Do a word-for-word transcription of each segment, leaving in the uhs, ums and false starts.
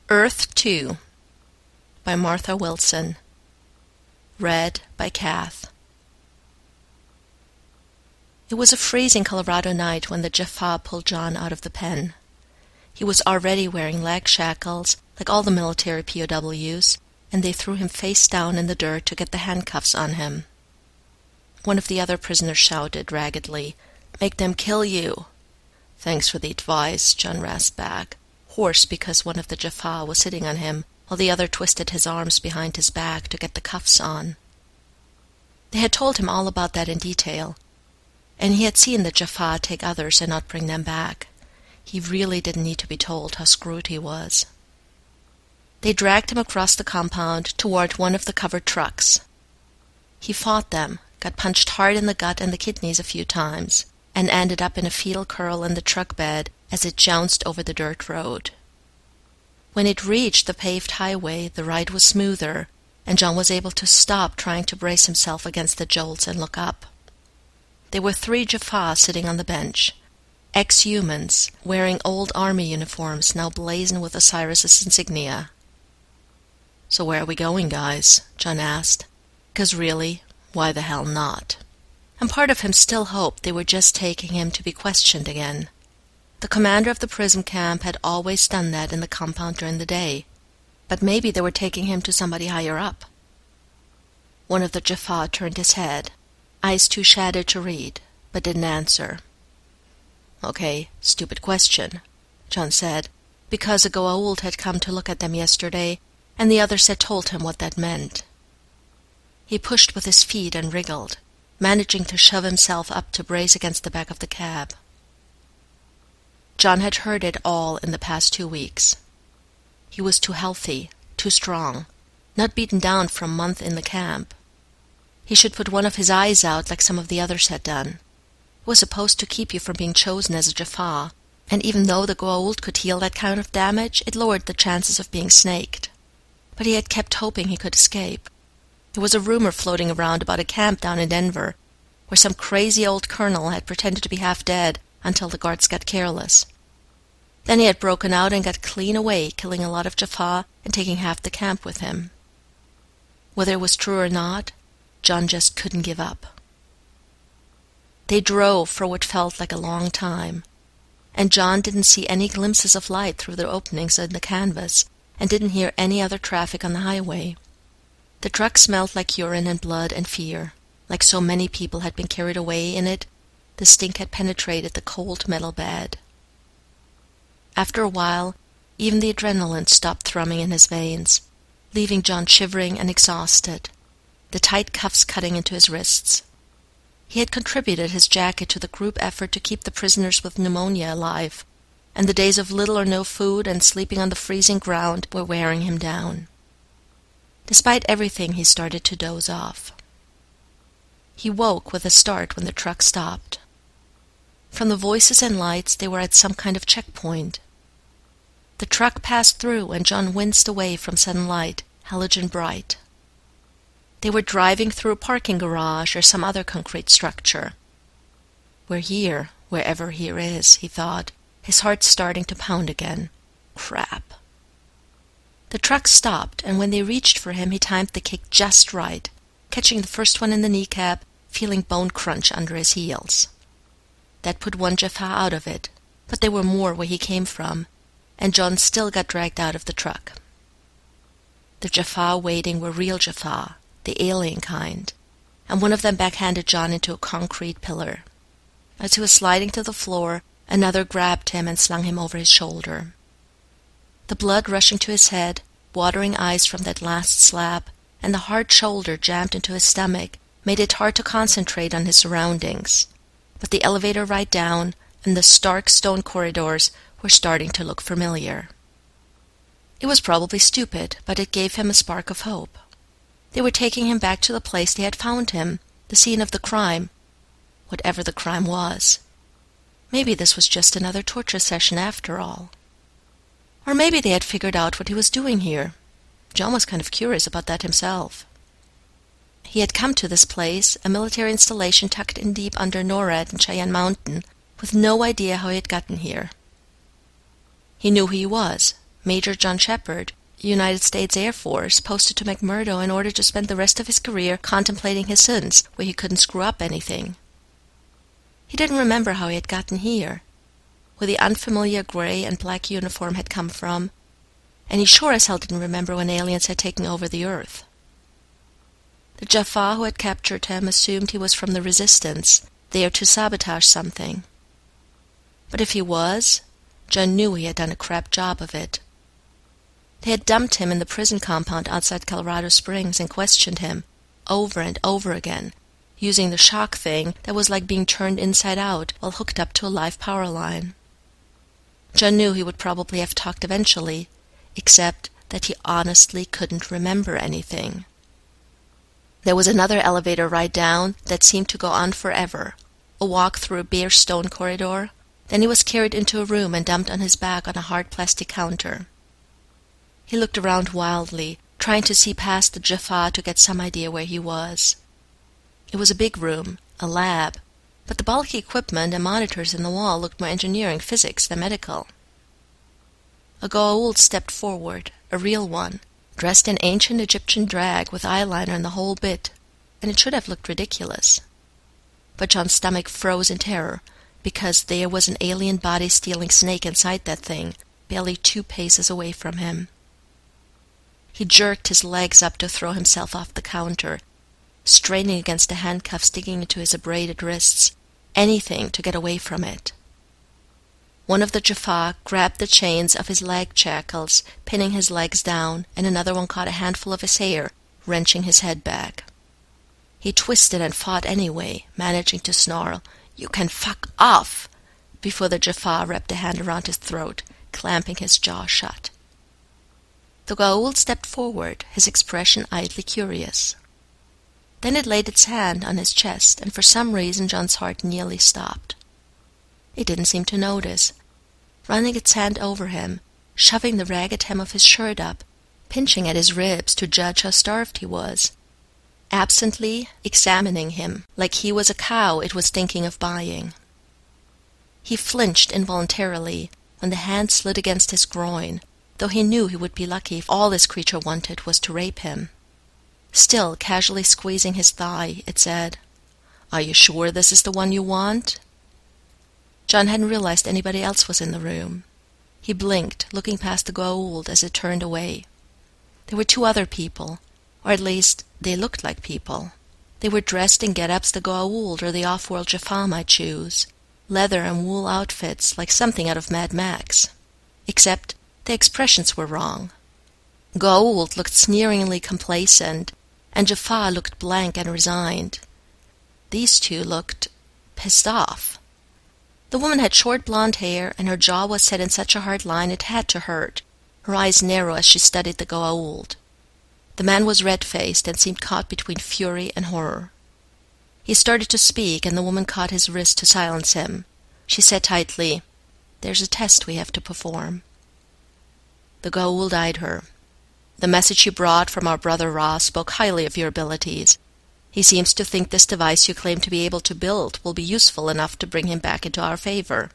Earth two by Martha Wilson. Read by Kath. It was a freezing Colorado night when the Jaffa pulled John out of the pen. He was already wearing leg shackles, like all the military P O Ws, and they threw him face down in the dirt to get the handcuffs on him. One of the other prisoners shouted raggedly, "Make them kill you!" "Thanks for the advice," John rasped back, hoarse because one of the Jaffa was sitting on him, while the other twisted his arms behind his back to get the cuffs on. They had told him all about that in detail, and he had seen the Jaffa take others and not bring them back. He really didn't need to be told how screwed he was. They dragged him across the compound toward one of the covered trucks. He fought them, got punched hard in the gut and the kidneys a few times, and ended up in a fetal curl in the truck bed as it jounced over the dirt road. When it reached the paved highway, the ride was smoother, and John was able to stop trying to brace himself against the jolts and look up. There were three Jaffa sitting on the bench, ex-humans wearing old army uniforms now blazoned with Osiris's insignia. "So where are we going, guys?" John asked. Because really, why the hell not? And part of him still hoped they were just taking him to be questioned again. The commander of the prison camp had always done that in the compound during the day, but maybe they were taking him to somebody higher up. One of the Jaffa turned his head, eyes too shattered to read, but didn't answer. "Okay, stupid question," John said, because a Goa'uld had come to look at them yesterday, and the others had told him what that meant. He pushed with his feet and wriggled, managing to shove himself up to brace against the back of the cab. John had heard it all in the past two weeks. He was too healthy, too strong, not beaten down for a month in the camp. He should put one of his eyes out like some of the others had done. It was supposed to keep you from being chosen as a Jaffa, and even though the Goa'uld could heal that kind of damage, it lowered the chances of being snaked. But he had kept hoping he could escape. There was a rumor floating around about a camp down in Denver, where some crazy old colonel had pretended to be half dead until the guards got careless. Then he had broken out and got clean away, killing a lot of Jaffa and taking half the camp with him. Whether it was true or not, John just couldn't give up. They drove for what felt like a long time, and John didn't see any glimpses of light through the openings in the canvas, and didn't hear any other traffic on the highway. The truck smelled like urine and blood and fear. Like so many people had been carried away in it, the stink had penetrated the cold metal bed. After a while, even the adrenaline stopped thrumming in his veins, leaving John shivering and exhausted, the tight cuffs cutting into his wrists. He had contributed his jacket to the group effort to keep the prisoners with pneumonia alive, and the days of little or no food and sleeping on the freezing ground were wearing him down. Despite everything, he started to doze off. He woke with a start when the truck stopped. From the voices and lights, they were at some kind of checkpoint. The truck passed through, and John winced away from sudden light, halogen bright. They were driving through a parking garage or some other concrete structure. "We're here, wherever here is," he thought, his heart starting to pound again. Crap. The truck stopped, and when they reached for him, he timed the kick just right, catching the first one in the kneecap, feeling bone crunch under his heels. That put one Jaffa out of it, but there were more where he came from, and John still got dragged out of the truck. The Jaffa waiting were real Jaffa, the alien kind, and one of them backhanded John into a concrete pillar. As he was sliding to the floor, another grabbed him and slung him over his shoulder. The blood rushing to his head, watering eyes from that last slap, and the hard shoulder jammed into his stomach made it hard to concentrate on his surroundings. But the elevator ride down and the stark stone corridors were starting to look familiar. It was probably stupid, but it gave him a spark of hope. They were taking him back to the place they had found him, the scene of the crime, whatever the crime was. Maybe this was just another torture session after all. Or maybe they had figured out what he was doing here. John was kind of curious about that himself. He had come to this place, a military installation tucked in deep under NORAD in Cheyenne Mountain, with no idea how he had gotten here. He knew who he was, Major John Shepard, United States Air Force, posted to McMurdo in order to spend the rest of his career contemplating his sins, where he couldn't screw up anything. He didn't remember how he had gotten here, where the unfamiliar gray and black uniform had come from, and he sure as hell didn't remember when aliens had taken over the Earth. The Jaffa who had captured him assumed he was from the Resistance, there to sabotage something. But if he was, John knew he had done a crap job of it. They had dumped him in the prison compound outside Colorado Springs and questioned him, over and over again, using the shock thing that was like being turned inside out while hooked up to a live power line. John knew he would probably have talked eventually, except that he honestly couldn't remember anything. There was another elevator ride down that seemed to go on forever, a walk through a bare stone corridor. Then he was carried into a room and dumped on his back on a hard plastic counter. He looked around wildly, trying to see past the Jaffa to get some idea where he was. It was a big room, a lab, but the bulky equipment and monitors in the wall looked more engineering physics than medical. A Goa'uld stepped forward, a real one, dressed in ancient Egyptian drag with eyeliner and the whole bit, and it should have looked ridiculous. But John's stomach froze in terror, because there was an alien body-stealing snake inside that thing, barely two paces away from him. He jerked his legs up to throw himself off the counter, straining against the handcuff sticking into his abraded wrists, anything to get away from it. One of the Jaffa grabbed the chains of his leg shackles, pinning his legs down, and another one caught a handful of his hair, wrenching his head back. He twisted and fought anyway, managing to snarl, "You can fuck off!" before the Jaffa wrapped a hand around his throat, clamping his jaw shut. The Goa'uld stepped forward, his expression idly curious. Then it laid its hand on his chest, and for some reason John's heart nearly stopped. It didn't seem to notice, running its hand over him, shoving the ragged hem of his shirt up, pinching at his ribs to judge how starved he was, absently examining him like he was a cow it was thinking of buying. He flinched involuntarily when the hand slid against his groin, though he knew he would be lucky if all this creature wanted was to rape him. Still casually squeezing his thigh, it said, "Are you sure this is the one you want?" John hadn't realized anybody else was in the room. He blinked, looking past the Goa'uld as it turned away. There were two other people, or at least they looked like people. They were dressed in get-ups the Goa'uld or the off-world Jaffa might choose, leather and wool outfits like something out of Mad Max. Except the expressions were wrong. Goa'uld looked sneeringly complacent, and Jaffa looked blank and resigned. These two looked pissed off. The woman had short blonde hair, and her jaw was set in such a hard line it had to hurt, her eyes narrow as she studied the Goa'uld. The man was red-faced and seemed caught between fury and horror. He started to speak, and the woman caught his wrist to silence him. She said tightly, "There's a test we have to perform." The Goa'uld eyed her. "The message you brought from our brother Ra spoke highly of your abilities. He seems to think this device you claim to be able to build will be useful enough to bring him back into our favor."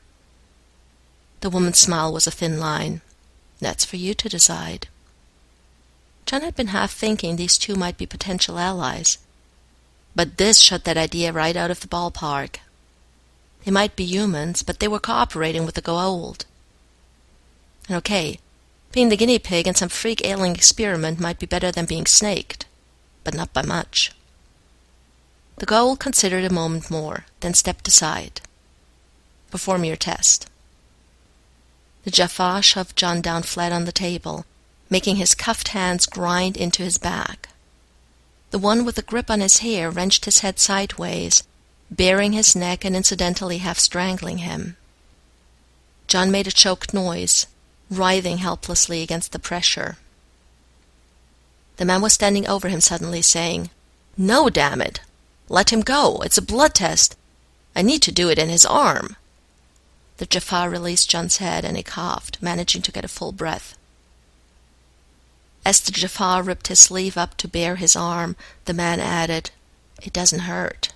The woman's smile was a thin line. "That's for you to decide." John had been half thinking these two might be potential allies. But this shut that idea right out of the ballpark. They might be humans, but they were cooperating with the Goa'uld. And okay, being the guinea pig in some freak alien experiment might be better than being snaked, but not by much. The Goa'uld considered a moment more, then stepped aside. "Perform your test." The Jaffa shoved John down flat on the table, making his cuffed hands grind into his back. The one with the grip on his hair wrenched his head sideways, baring his neck and incidentally half strangling him. John made a choked noise, writhing helplessly against the pressure. The man was standing over him suddenly, saying, "No, damn it! Let him go! It's a blood test! I need to do it in his arm!" The Jaffa released John's head, and he coughed, managing to get a full breath. As the Jaffa ripped his sleeve up to bare his arm, the man added, "It doesn't hurt."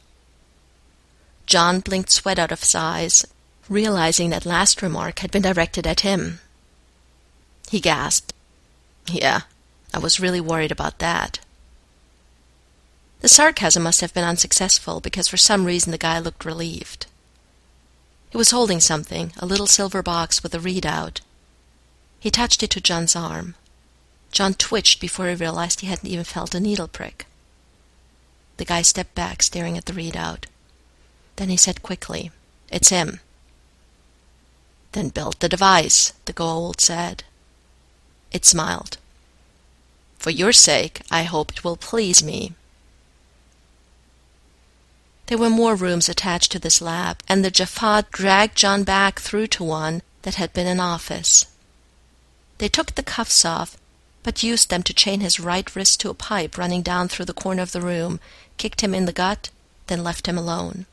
John blinked sweat out of his eyes, realizing that last remark had been directed at him. He gasped. Yeah, I was really worried about that. The sarcasm must have been unsuccessful, because for some reason the guy looked relieved. He was holding something, a little silver box with a readout. He touched it to John's arm. John twitched before he realized he hadn't even felt a needle prick. The guy stepped back, staring at the readout. Then he said quickly, "It's him." "Then build the device," the Goa'uld said. It smiled. "For your sake, I hope it will please me." There were more rooms attached to this lab, and the Jaffa dragged John back through to one that had been an office. They took the cuffs off, but used them to chain his right wrist to a pipe running down through the corner of the room, kicked him in the gut, then left him alone.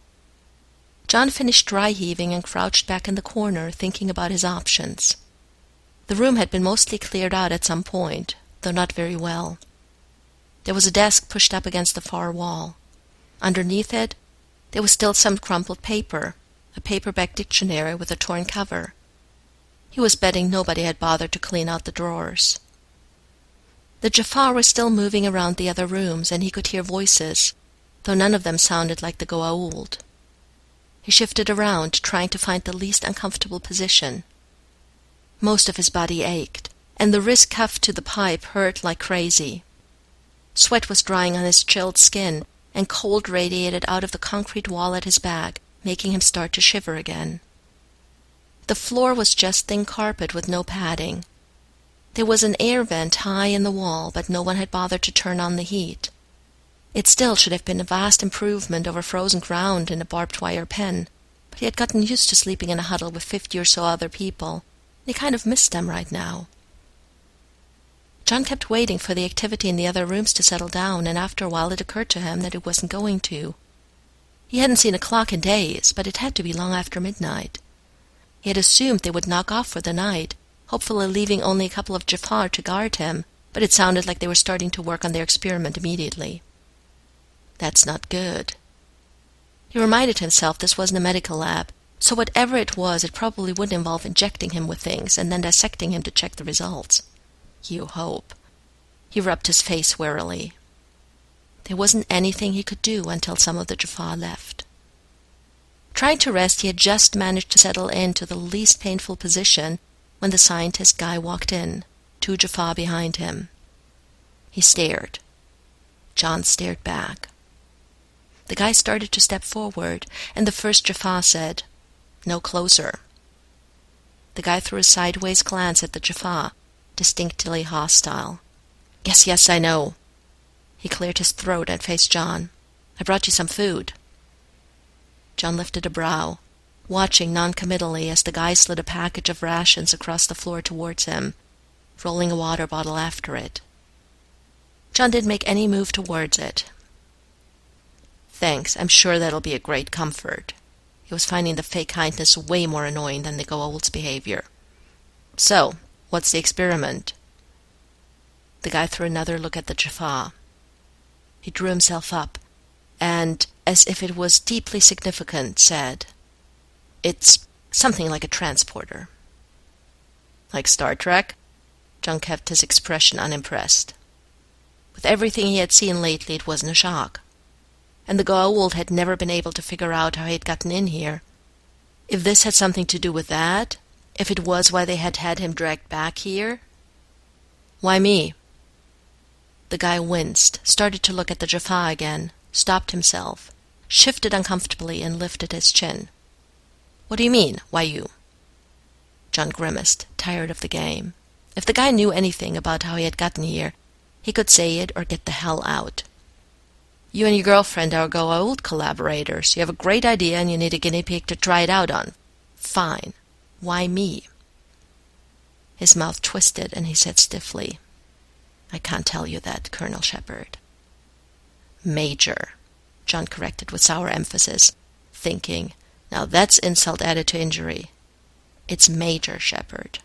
John finished dry heaving and crouched back in the corner, thinking about his options. The room had been mostly cleared out at some point, though not very well. There was a desk pushed up against the far wall. Underneath it, there was still some crumpled paper, a paperback dictionary with a torn cover. He was betting nobody had bothered to clean out the drawers. The Jaffa were still moving around the other rooms, and he could hear voices, though none of them sounded like the Goa'uld. He shifted around, trying to find the least uncomfortable position. Most of his body ached, and the wrist cuffed to the pipe hurt like crazy. Sweat was drying on his chilled skin, and cold radiated out of the concrete wall at his back, making him start to shiver again. The floor was just thin carpet with no padding. There was an air vent high in the wall, but no one had bothered to turn on the heat. It still should have been a vast improvement over frozen ground in a barbed wire pen, but he had gotten used to sleeping in a huddle with fifty or so other people, and he kind of missed them right now. John kept waiting for the activity in the other rooms to settle down, and after a while it occurred to him that it wasn't going to. He hadn't seen a clock in days, but it had to be long after midnight. He had assumed they would knock off for the night, hopefully leaving only a couple of Jafar to guard him, but it sounded like they were starting to work on their experiment immediately. That's not good. He reminded himself this wasn't a medical lab, so whatever it was, it probably wouldn't involve injecting him with things and then dissecting him to check the results. You hope. He rubbed his face wearily. There wasn't anything he could do until some of the Jaffa left. Trying to rest, he had just managed to settle into the least painful position when the scientist guy walked in, two Jaffa behind him. He stared. John stared back. The guy started to step forward, and the first Jaffa said, "No closer." The guy threw a sideways glance at the Jaffa, distinctly hostile. "Yes, yes, I know." He cleared his throat and faced John. "I brought you some food." John lifted a brow, watching noncommittally as the guy slid a package of rations across the floor towards him, rolling a water bottle after it. John didn't make any move towards it. "Thanks, I'm sure that'll be a great comfort." He was finding the fake kindness way more annoying than the Goa'uld's behavior. "So, what's the experiment?" The guy threw another look at the Jaffa. He drew himself up, and, as if it was deeply significant, said, "It's something like a transporter." "Like Star Trek?" John kept his expression unimpressed. With everything he had seen lately, it wasn't a shock. And the Goa'uld had never been able to figure out how he had gotten in here. If this had something to do with that, if it was why they had had him dragged back here. "Why me?" The guy winced, started to look at the Jaffa again, stopped himself, shifted uncomfortably, and lifted his chin. "What do you mean, why you?" John grimaced, tired of the game. If the guy knew anything about how he had gotten here, he could say it or get the hell out. "You and your girlfriend are Goa'uld collaborators. You have a great idea and you need a guinea pig to try it out on. Fine. Why me?" His mouth twisted and he said stiffly, "I can't tell you that, Colonel Shepard." "Major," John corrected with sour emphasis, thinking, now that's insult added to injury. "It's Major Shepard."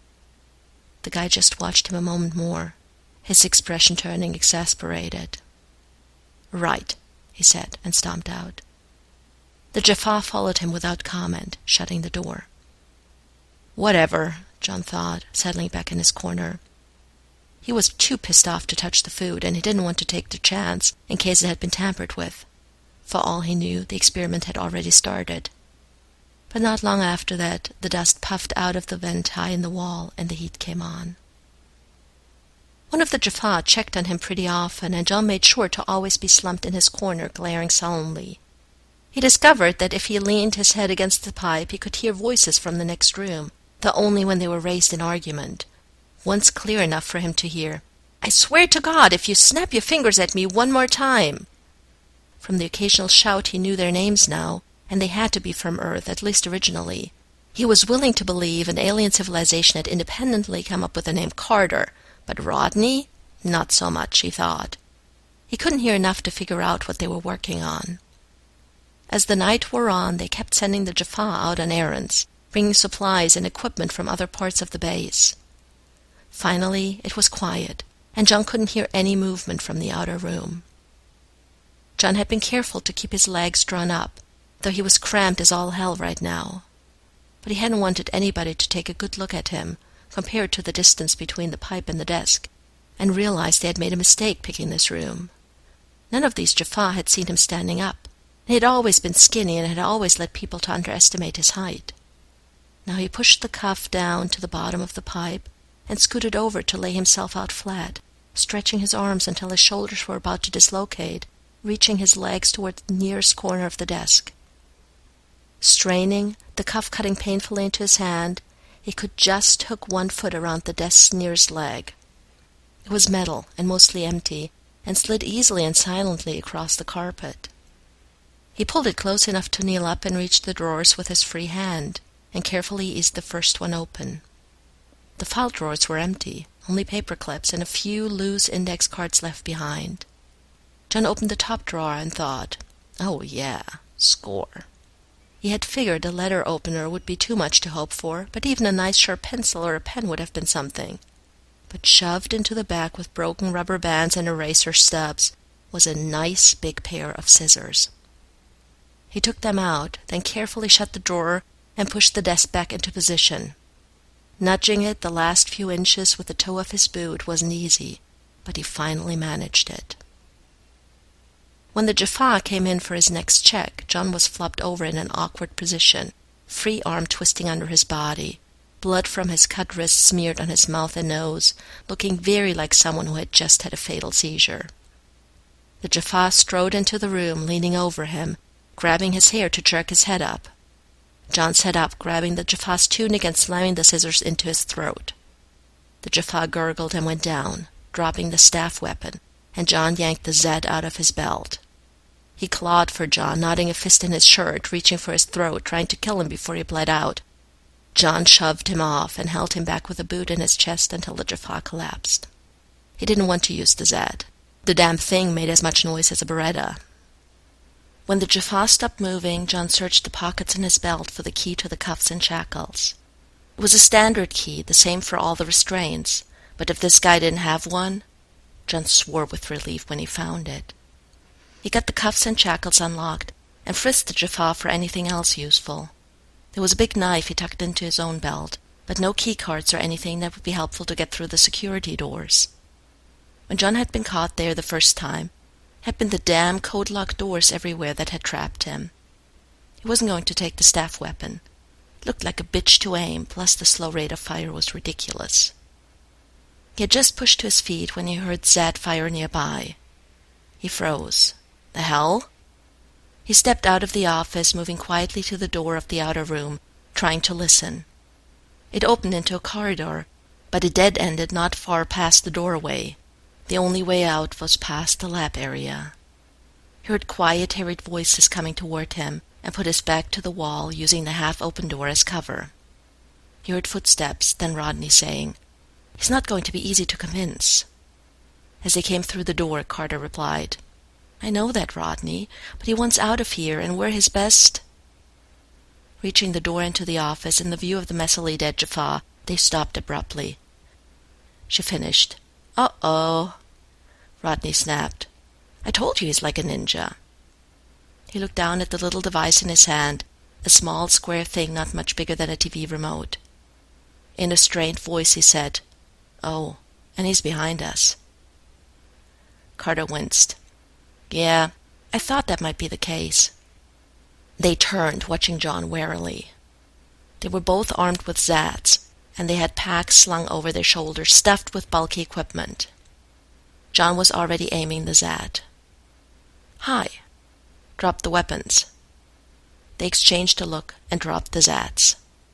The guy just watched him a moment more, his expression turning exasperated. "Right," he said, and stomped out. The Jaffa followed him without comment, shutting the door. "Whatever. John thought, settling back in his corner. He was too pissed off to touch the food, and he didn't want to take the chance in case it had been tampered with. For all he knew, the experiment had already started. But not long after that, the dust puffed out of the vent high in the wall, and the heat came on. One of the Jaffa checked on him pretty often, and John made sure to always be slumped in his corner, glaring sullenly. He discovered that if he leaned his head against the pipe, he could hear voices from the next room, though only when they were raised in argument. Once clear enough for him to hear, "I swear to God, if you snap your fingers at me one more time!" From the occasional shout he knew their names now, and they had to be from Earth, at least originally. He was willing to believe an alien civilization had independently come up with the name Carter, but Rodney? Not so much, he thought. He couldn't hear enough to figure out what they were working on. As the night wore on, they kept sending the Jaffa out on errands, bringing supplies and equipment from other parts of the base. Finally, it was quiet, and John couldn't hear any movement from the outer room. John had been careful to keep his legs drawn up, though he was cramped as all hell right now. But he hadn't wanted anybody to take a good look at him, compared to the distance between the pipe and the desk, and realized they had made a mistake picking this room. None of these Jaffa had seen him standing up. He had always been skinny and had always led people to underestimate his height. Now he pushed the cuff down to the bottom of the pipe and scooted over to lay himself out flat, stretching his arms until his shoulders were about to dislocate, reaching his legs toward the nearest corner of the desk. Straining, the cuff cutting painfully into his hand, he could just hook one foot around the desk's nearest leg. It was metal and mostly empty, and slid easily and silently across the carpet. He pulled it close enough to kneel up and reach the drawers with his free hand, and carefully eased the first one open. The file drawers were empty, only paper clips and a few loose index cards left behind. John opened the top drawer and thought, oh yeah, score. He had figured a letter opener would be too much to hope for, but even a nice sharp pencil or a pen would have been something. But shoved into the back with broken rubber bands and eraser stubs was a nice big pair of scissors. He took them out, then carefully shut the drawer and pushed the desk back into position. Nudging it the last few inches with the toe of his boot wasn't easy, but he finally managed it. When the Jaffa came in for his next check, John was flopped over in an awkward position, free arm twisting under his body, blood from his cut wrist smeared on his mouth and nose, looking very like someone who had just had a fatal seizure. The Jaffa strode into the room, leaning over him, grabbing his hair to jerk his head up. John sat up, grabbing the Jaffa's tunic and slamming the scissors into his throat. The Jaffa gurgled and went down, dropping the staff weapon, and John yanked the Zed out of his belt. He clawed for John, knotting a fist in his shirt, reaching for his throat, trying to kill him before he bled out. John shoved him off and held him back with a boot in his chest until the Jaffa collapsed. He didn't want to use the Zed. The damn thing made as much noise as a Beretta. When the Jaffa stopped moving, John searched the pockets in his belt for the key to the cuffs and shackles. It was a standard key, the same for all the restraints, but if this guy didn't have one, John swore with relief when he found it. He got the cuffs and shackles unlocked and frisked the Jaffa for anything else useful. There was a big knife he tucked into his own belt, but no key cards or anything that would be helpful to get through the security doors. When John had been caught there the first time, it had been the damn code-locked doors everywhere that had trapped him. He wasn't going to take the staff weapon. It looked like a bitch to aim, plus the slow rate of fire was ridiculous. He had just pushed to his feet when he heard Zed fire nearby. He froze. The hell? He stepped out of the office, moving quietly to the door of the outer room, trying to listen. It opened into a corridor, but it dead-ended not far past the doorway. The only way out was past the lab area. He heard quiet, harried voices coming toward him, and put his back to the wall, using the half-open door as cover. He heard footsteps, then Rodney saying, "He's not going to be easy to convince." As they came through the door, Carter replied, "I know that, Rodney, but he wants out of here, and we're his best—" Reaching the door into the office, in the view of the messily dead Jaffa, they stopped abruptly. She finished. "Uh-oh," Rodney snapped. "I told you he's like a ninja." He looked down at the little device in his hand, a small square thing not much bigger than a T V remote. In a strained voice he said, "Oh, and he's behind us." Carter winced. "Yeah, I thought that might be the case." They turned, watching John warily. They were both armed with Zats, and they had packs slung over their shoulders stuffed with bulky equipment. John was already aiming the Zat. "Hi. Drop the weapons." They exchanged a look and dropped the Zats.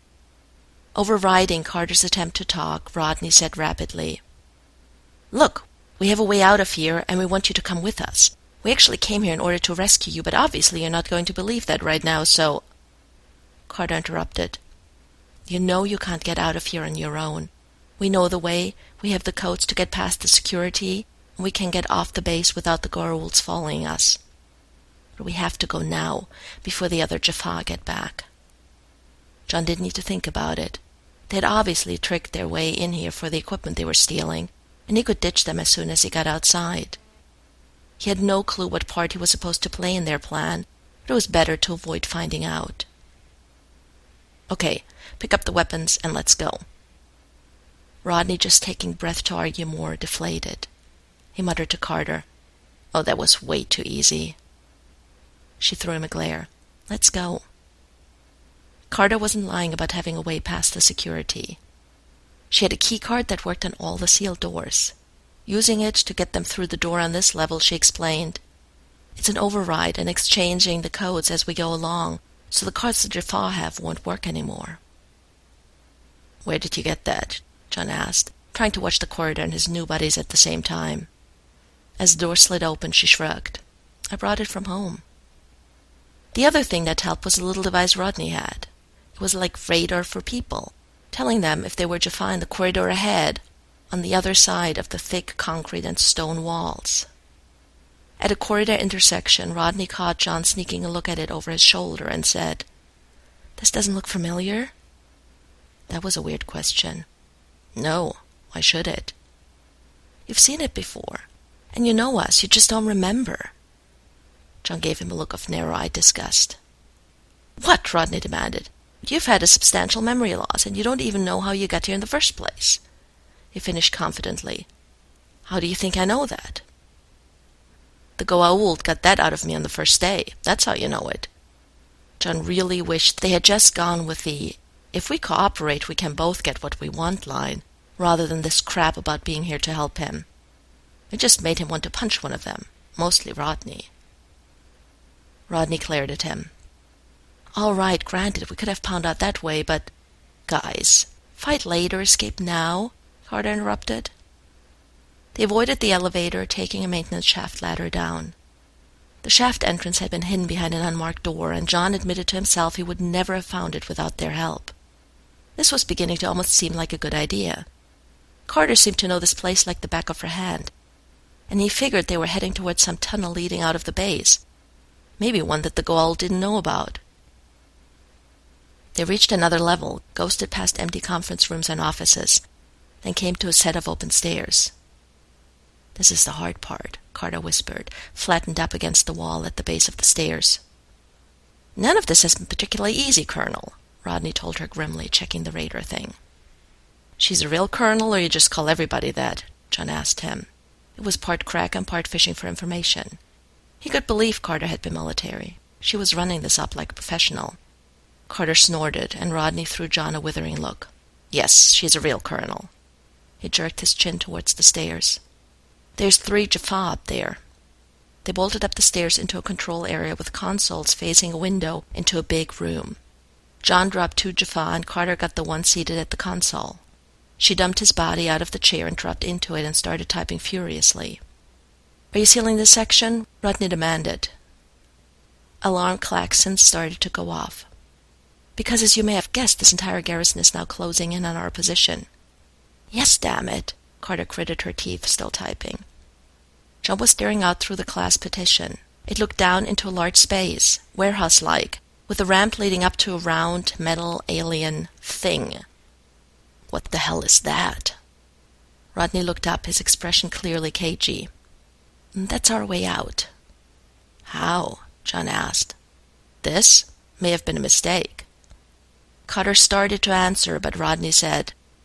Overriding Carter's attempt to talk, Rodney said rapidly, "Look, we have a way out of here, and we want you to come with us. We actually came here in order to rescue you, but obviously you're not going to believe that right now, so—" Carter interrupted. "You know you can't get out of here on your own. We know the way, we have the codes to get past the security, and we can get off the base without the Goa'ulds following us. But we have to go now, before the other Jaffa get back." John didn't need to think about it. They had obviously tricked their way in here for the equipment they were stealing, and he could ditch them as soon as he got outside. He had no clue what part he was supposed to play in their plan, but it was better to avoid finding out. "Okay, pick up the weapons and let's go." Rodney, just taking breath to argue more, deflated. He muttered to Carter, "Oh, that was way too easy." She threw him a glare. "Let's go." Carter wasn't lying about having a way past the security. She had a key card that worked on all the sealed doors. Using it to get them through the door on this level, she explained, "It's an override and exchanging the codes as we go along, so the cards the Jaffa have won't work anymore." "Where did you get that?" John asked, trying to watch the corridor and his new buddies at the same time. As the door slid open, she shrugged. "I brought it from home." The other thing that helped was a little device Rodney had. It was like radar for people, telling them if they were Jaffa in the corridor ahead, on the other side of the thick concrete and stone walls. At a corridor intersection, Rodney caught John sneaking a look at it over his shoulder and said, "This doesn't look familiar?" That was a weird question. "No, why should it?" "You've seen it before, and you know us, you just don't remember." John gave him a look of narrow-eyed disgust. "What?" Rodney demanded. "You've had a substantial memory loss, and you don't even know how you got here in the first place." He finished confidently. "How do you think I know that?" "The Goa'uld got that out of me on the first day. That's how you know it." John really wished they had just gone with the "if we cooperate, we can both get what we want" line, rather than this crap about being here to help him. It just made him want to punch one of them, mostly Rodney. Rodney glared at him. "All right, granted, we could have found out that way, but—" "Guys, fight later, escape now," Carter interrupted. They avoided the elevator, taking a maintenance shaft ladder down. The shaft entrance had been hidden behind an unmarked door, and John admitted to himself he would never have found it without their help. This was beginning to almost seem like a good idea. Carter seemed to know this place like the back of her hand, and he figured they were heading towards some tunnel leading out of the base, maybe one that the Goa'uld didn't know about. They reached another level, ghosted past empty conference rooms and offices, then came to a set of open stairs. "This is the hard part," Carter whispered, flattened up against the wall at the base of the stairs. "None of this has been particularly easy, Colonel," Rodney told her grimly, checking the radar thing. "She's a real colonel, or you just call everybody that?" John asked him. It was part crack and part fishing for information. He could believe Carter had been military. She was running this up like a professional. Carter snorted, and Rodney threw John a withering look. "Yes, she's a real colonel." He jerked his chin towards the stairs. "There's three Jaffa up there." They bolted up the stairs into a control area with consoles facing a window into a big room. John dropped two Jaffa, and Carter got the one seated at the console. She dumped his body out of the chair and dropped into it and started typing furiously. "Are you sealing this section?" Rodney demanded. Alarm klaxons started to go off. "Because, as you may have guessed, this entire garrison is now closing in on our position." "Yes, damn it," Carter gritted her teeth, still typing. John was staring out through the class petition. It looked down into a large space, warehouse-like, with a ramp leading up to a round, metal, alien thing. "What the hell is that?" Rodney looked up, his expression clearly cagey. "That's our way out." "How?" John asked. "This may have been a mistake." Carter started to answer, but Rodney said,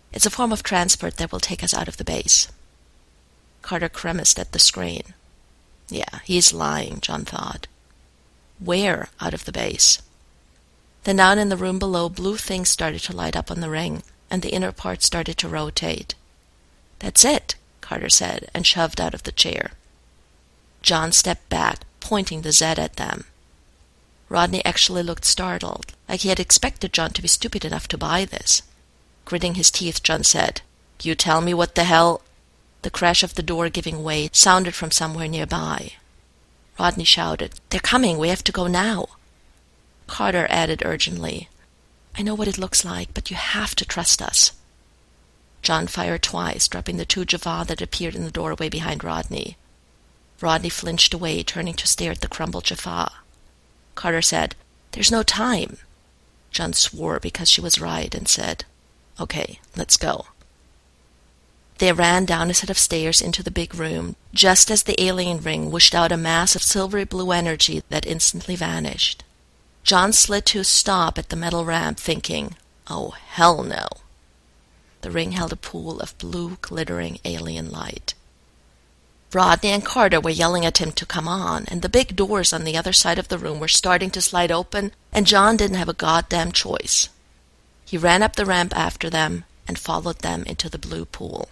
It's a form of transport that will take us out of the base. Carter grimaced at the screen. Yeah, he's lying, John thought. Where out of the base? Then down in the room below, blue things started to light up on the ring, and the inner part started to rotate. That's it, Carter said, and shoved out of the chair. John stepped back, pointing the Z at them. Rodney actually looked startled, like he had expected John to be stupid enough to buy this. Gritting his teeth, John said, "You tell me what the hell—" The crash of the door giving way sounded from somewhere nearby. Rodney shouted, "They're coming, we have to go now." Carter added urgently, "I know what it looks like, but you have to trust us." John fired twice, dropping the two Jaffa that appeared in the doorway behind Rodney. Rodney flinched away, turning to stare at the crumbled Jaffa. Carter said, "There's no time." John swore because she was right and said, "Okay, let's go." They ran down a set of stairs into the big room, just as the alien ring whooshed out a mass of silvery blue energy that instantly vanished. John slid to a stop at the metal ramp, thinking, "Oh, hell no." The ring held a pool of blue, glittering alien light. Rodney and Carter were yelling at him to come on, and the big doors on the other side of the room were starting to slide open, and John didn't have a goddamn choice. He ran up the ramp after them and followed them into the blue pool.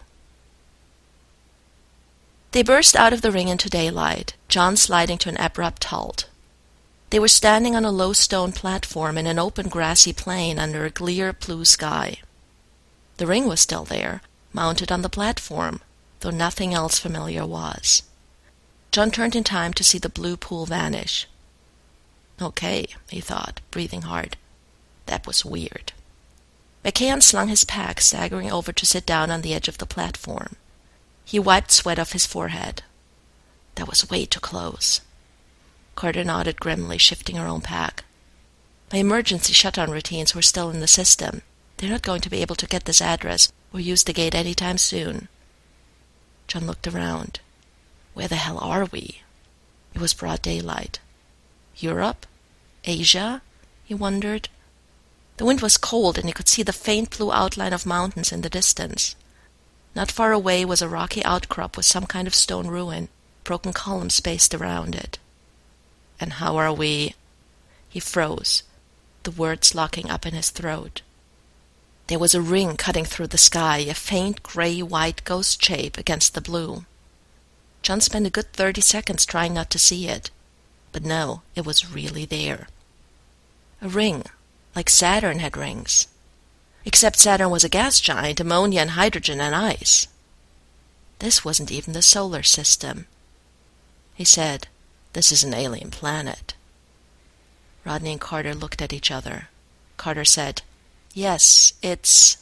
They burst out of the ring into daylight, John sliding to an abrupt halt. They were standing on a low stone platform in an open grassy plain under a clear blue sky. The ring was still there, mounted on the platform, though nothing else familiar was. John turned in time to see the blue pool vanish. Okay, he thought, breathing hard. That was weird. McKeon slung his pack, staggering over to sit down on the edge of the platform. He wiped sweat off his forehead. That was way too close. Carter nodded grimly, shifting her own pack. My emergency shutdown routines were still in the system. They're not going to be able to get this address or use the gate any time soon. John looked around. Where the hell are we? It was broad daylight. Europe? Asia? He wondered. The wind was cold, and he could see the faint blue outline of mountains in the distance. Not far away was a rocky outcrop with some kind of stone ruin, broken columns spaced around it. And how are we? He froze, the words locking up in his throat. There was a ring cutting through the sky, a faint gray-white ghost shape against the blue. John spent a good thirty seconds trying not to see it. But no, it was really there. A ring, like Saturn had rings. Except Saturn was a gas giant, ammonia and hydrogen and ice. This wasn't even the solar system. He said, "This is an alien planet." Rodney and Carter looked at each other. Carter said, "Yes, it's—"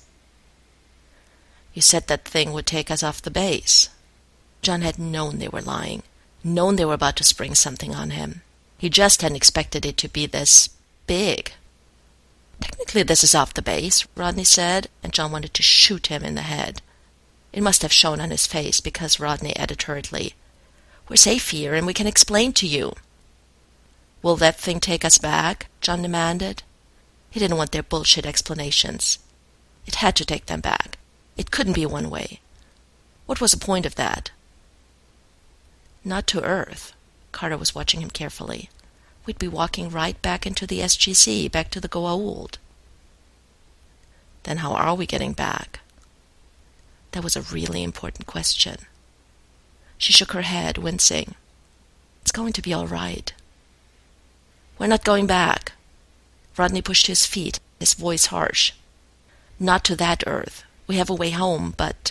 "You said that thing would take us off the base." John had known they were lying, known they were about to spring something on him. He just hadn't expected it to be this big. "Technically this is off the base," Rodney said, and John wanted to shoot him in the head. It must have shown on his face, because Rodney added hurriedly, "We're safe here, and we can explain to you." "Will that thing take us back?" John demanded. He didn't want their bullshit explanations. It had to take them back. It couldn't be one way. What was the point of that? "Not to Earth." Carter was watching him carefully. "We'd be walking right back into the S G C, back to the Goa'uld." "Then how are we getting back?" That was a really important question. She shook her head, wincing. "It's going to be all right." "We're not going back." Rodney pushed to his feet, his voice harsh. "Not to that Earth. We have a way home, but—"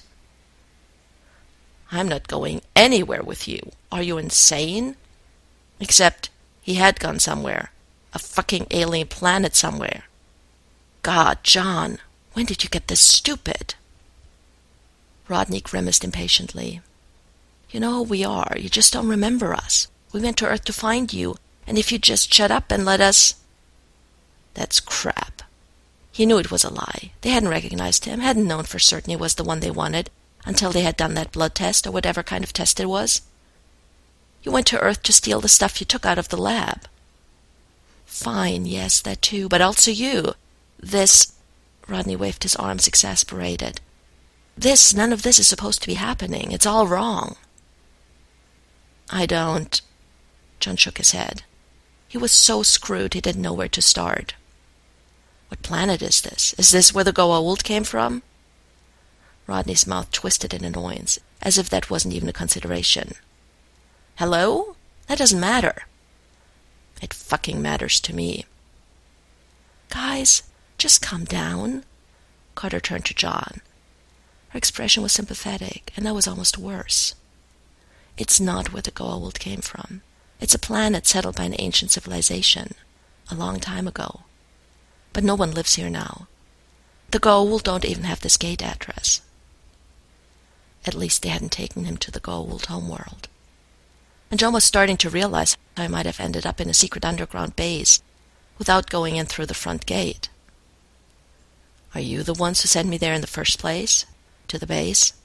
"I'm not going anywhere with you. Are you insane?" Except he had gone somewhere. A fucking alien planet somewhere. God, John, when did you get this stupid? Rodney grimaced impatiently. "You know who we are. You just don't remember us. We went to Earth to find you, and if you'd just shut up and let us—" That's crap. He knew it was a lie. They hadn't recognized him, hadn't known for certain he was the one they wanted, until they had done that blood test or whatever kind of test it was. You went to Earth to steal the stuff you took out of the lab. Fine, yes, that too, but also you. This— Rodney waved his arms, exasperated. This, none of this is supposed to be happening. It's all wrong. I don't... John shook his head. He was so screwed he didn't know where to start. What planet is this? Is this where the Goa'uld came from? Rodney's mouth twisted in annoyance, as if that wasn't even a consideration. Hello? That doesn't matter. It fucking matters to me. Guys, just calm down. Carter turned to John. Her expression was sympathetic, and that was almost worse. It's not where the Goa'uld came from. It's a planet settled by an ancient civilization, a long time ago. But no one lives here now. The Goa'uld don't even have this gate address. At least they hadn't taken him to the Goa'uld homeworld. And John was starting to realize how he might have ended up in a secret underground base without going in through the front gate. Are you the ones who sent me there in the first place? To the base?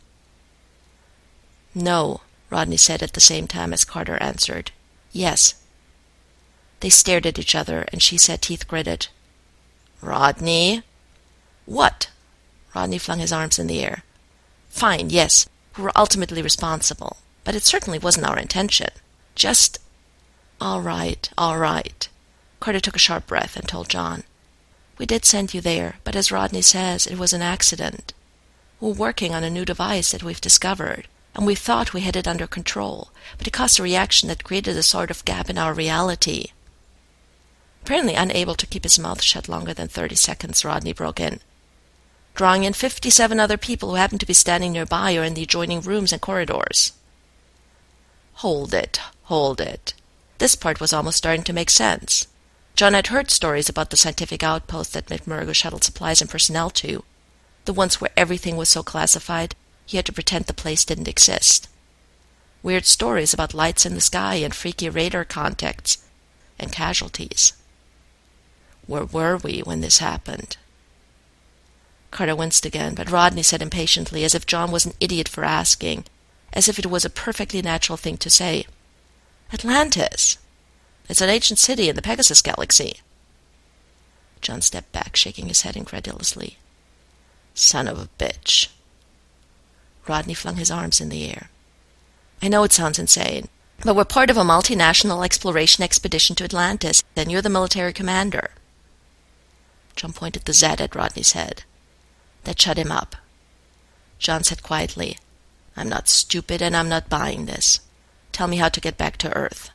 No, Rodney said at the same time as Carter answered. Yes. They stared at each other, and she said, teeth gritted, Rodney? What? Rodney flung his arms in the air. Fine, yes, we were ultimately responsible, but it certainly wasn't our intention. Just... All right, all right. Carter took a sharp breath and told John. We did send you there, but as Rodney says, it was an accident. We're working on a new device that we've discovered, and we thought we had it under control, but it caused a reaction that created a sort of gap in our reality. Apparently unable to keep his mouth shut longer than thirty seconds, Rodney broke in, drawing in fifty-seven other people who happened to be standing nearby or in the adjoining rooms and corridors. Hold it, hold it. This part was almost starting to make sense. John had heard stories about the scientific outpost that McMurdo shuttled supplies and personnel to, the ones where everything was so classified he had to pretend the place didn't exist. Weird stories about lights in the sky and freaky radar contacts and casualties. Where were we when this happened? Carter winced again, but Rodney said impatiently, as if John was an idiot for asking, as if it was a perfectly natural thing to say. Atlantis! It's an ancient city in the Pegasus Galaxy. John stepped back, shaking his head incredulously. Son of a bitch. Rodney flung his arms in the air. I know it sounds insane, but we're part of a multinational exploration expedition to Atlantis, and you're the military commander. John pointed the Z at Rodney's head. That shut him up. John said quietly, I'm not stupid and I'm not buying this. Tell me how to get back to Earth.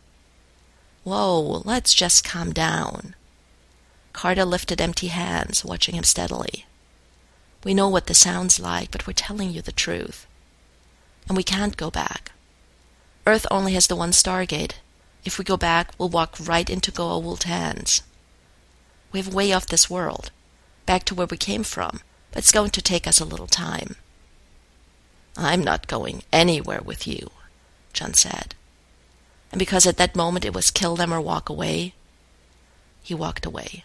Whoa, let's just calm down. Carter lifted empty hands, watching him steadily. We know what this sounds like, but we're telling you the truth. And we can't go back. Earth only has the one Stargate. If we go back, we'll walk right into Goa'uld hands. We have way off this world, back to where we came from, but it's going to take us a little time. I'm not going anywhere with you, John said. And because at that moment it was kill them or walk away, he walked away.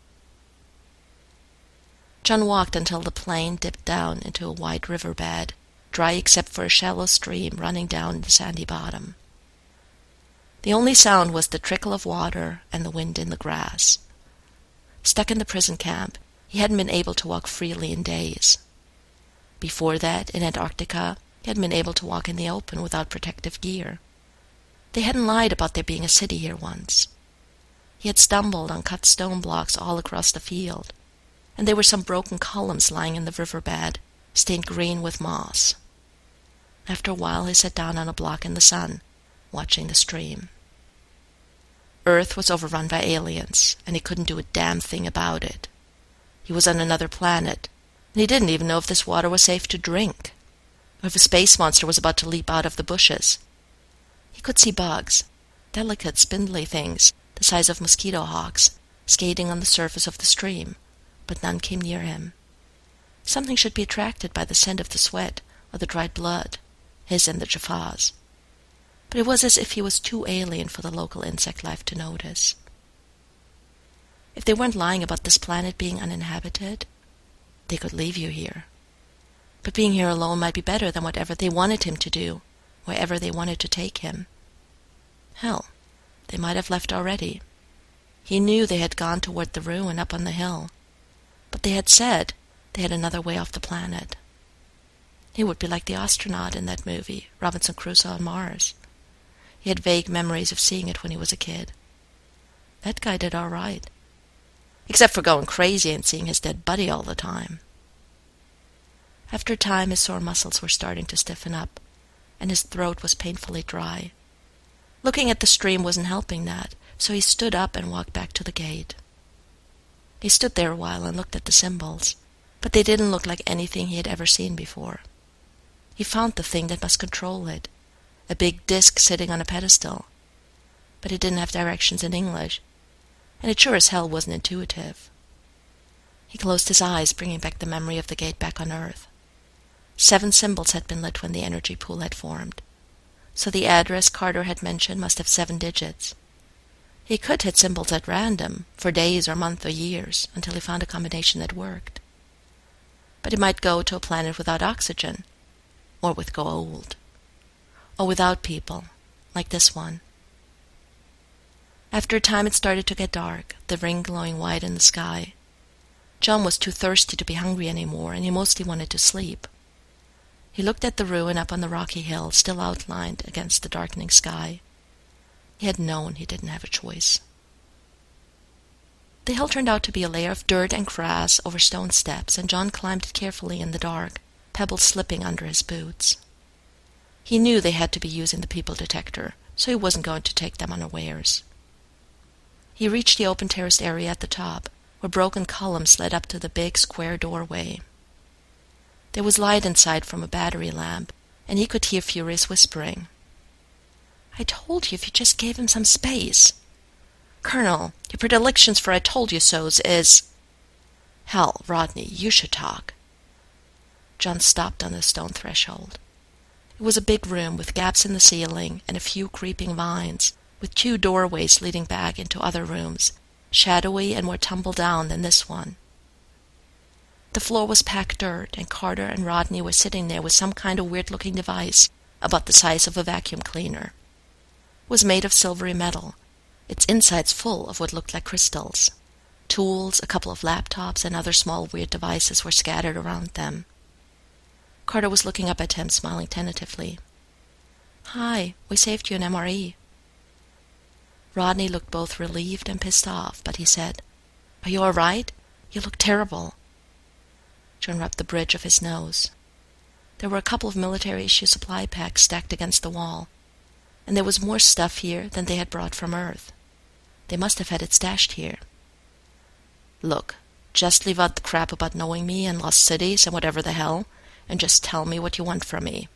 John walked until the plane dipped down into a wide riverbed, dry except for a shallow stream running down the sandy bottom. The only sound was the trickle of water and the wind in the grass. Stuck in the prison camp, he hadn't been able to walk freely in days. Before that, in Antarctica, he hadn't been able to walk in the open without protective gear. They hadn't lied about there being a city here once. He had stumbled on cut stone blocks all across the field, and there were some broken columns lying in the riverbed, stained green with moss. After a while he sat down on a block in the sun, watching the stream. Earth was overrun by aliens, and he couldn't do a damn thing about it. He was on another planet, and he didn't even know if this water was safe to drink, or if a space monster was about to leap out of the bushes. He could see bugs, delicate, spindly things, the size of mosquito hawks, skating on the surface of the stream, but none came near him. Something should be attracted by the scent of the sweat or the dried blood, his and the Jaffa's. But it was as if he was too alien for the local insect life to notice. If they weren't lying about this planet being uninhabited, they could leave you here. But being here alone might be better than whatever they wanted him to do, wherever they wanted to take him. Hell, they might have left already. He knew they had gone toward the ruin up on the hill, but they had said they had another way off the planet. He would be like the astronaut in that movie, Robinson Crusoe on Mars. He had vague memories of seeing it when he was a kid. That guy did all right. Except for going crazy and seeing his dead buddy all the time. After a time, his sore muscles were starting to stiffen up, and his throat was painfully dry. Looking at the stream wasn't helping that, so he stood up and walked back to the gate. He stood there a while and looked at the symbols, but they didn't look like anything he had ever seen before. He found the thing that must control it, a big disc sitting on a pedestal, but it didn't have directions in English, and it sure as hell wasn't intuitive. He closed his eyes, bringing back the memory of the gate back on Earth. Seven symbols had been lit when the energy pool had formed, so the address Carter had mentioned must have seven digits. He could hit symbols at random, for days or months or years, until he found a combination that worked. But he might go to a planet without oxygen, or with go old, or without people, like this one. After a time it started to get dark, the ring glowing white in the sky. John was too thirsty to be hungry anymore, and he mostly wanted to sleep. He looked at the ruin up on the rocky hill, still outlined against the darkening sky. He had known he didn't have a choice. The hill turned out to be a layer of dirt and grass over stone steps, and John climbed it carefully in the dark, pebbles slipping under his boots. He knew they had to be using the people detector, so he wasn't going to take them unawares. He reached the open terraced area at the top, where broken columns led up to the big square doorway. There was light inside from a battery lamp, and he could hear furious whispering. "I told you if you just gave him some space. Colonel, your predilections for I told you so's is—" "Hell, Rodney, you should talk." John stopped on the stone threshold. It was a big room with gaps in the ceiling and a few creeping vines, with two doorways leading back into other rooms, shadowy and more tumble down than this one. The floor was packed dirt, and Carter and Rodney were sitting there with some kind of weird-looking device about the size of a vacuum cleaner. It was made of silvery metal, its insides full of what looked like crystals. Tools, a couple of laptops, and other small weird devices were scattered around them. Carter was looking up at him, smiling tentatively. "Hi, we saved you an M R E." Rodney looked both relieved and pissed off, but he said, "Are you all right? You look terrible." John rubbed the bridge of his nose. There were a couple of military-issue supply packs stacked against the wall, and there was more stuff here than they had brought from Earth. They must have had it stashed here. "Look, just leave out the crap about knowing me and lost cities and whatever the hell, and just tell me what you want from me."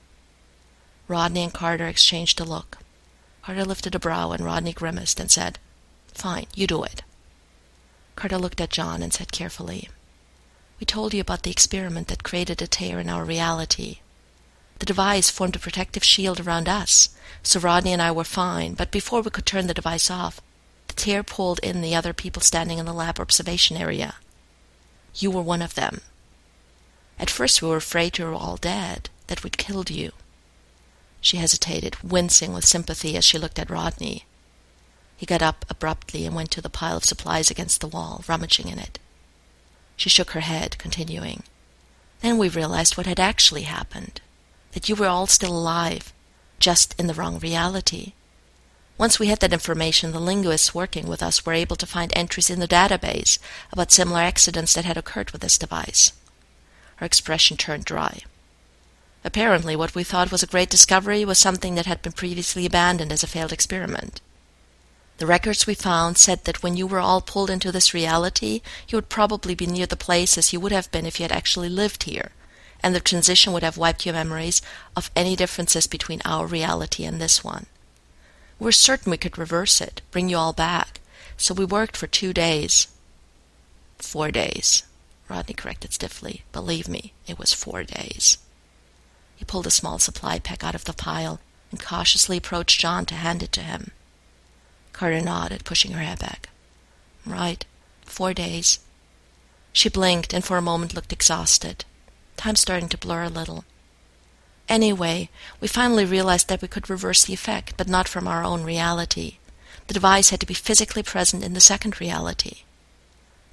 Rodney and Carter exchanged a look. Carter lifted a brow, and Rodney grimaced and said, "Fine, you do it." Carter looked at John and said carefully, "We told you about the experiment that created a tear in our reality. The device formed a protective shield around us, so Rodney and I were fine, but before we could turn the device off, the tear pulled in the other people standing in the lab observation area. You were one of them. At first we were afraid you were all dead, that we'd killed you." She hesitated, wincing with sympathy as she looked at Rodney. He got up abruptly and went to the pile of supplies against the wall, rummaging in it. She shook her head, continuing, "Then we realized what had actually happened, that you were all still alive, just in the wrong reality. Once we had that information, the linguists working with us were able to find entries in the database about similar accidents that had occurred with this device." Her expression turned dry. "Apparently what we thought was a great discovery was something that had been previously abandoned as a failed experiment. The records we found said that when you were all pulled into this reality, you would probably be near the places you would have been if you had actually lived here, and the transition would have wiped your memories of any differences between our reality and this one. We were certain we could reverse it, bring you all back, so we worked for two days. Four days, Rodney corrected stiffly. Believe me, it was four days. He pulled a small supply pack out of the pile and cautiously approached John to hand it to him. Carter nodded, pushing her hair back. Right, four days. She blinked and for a moment looked exhausted. Time starting to blur a little. Anyway, we finally realized that we could reverse the effect, but not from our own reality. The device had to be physically present in the second reality.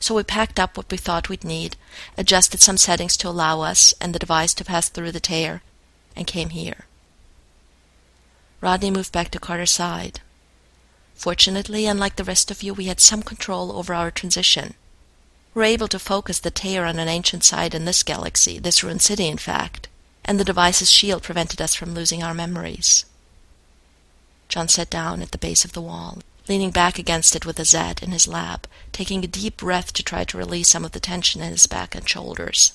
So we packed up what we thought we'd need, adjusted some settings to allow us and the device to pass through the tear, and came here. Rodney moved back to Carter's side. Fortunately, unlike the rest of you, we had some control over our transition. We were able to focus the tear on an ancient site in this galaxy, this ruined city in fact, and the device's shield prevented us from losing our memories. John sat down at the base of the wall, leaning back against it with a Zed in his lap, taking a deep breath to try to release some of the tension in his back and shoulders.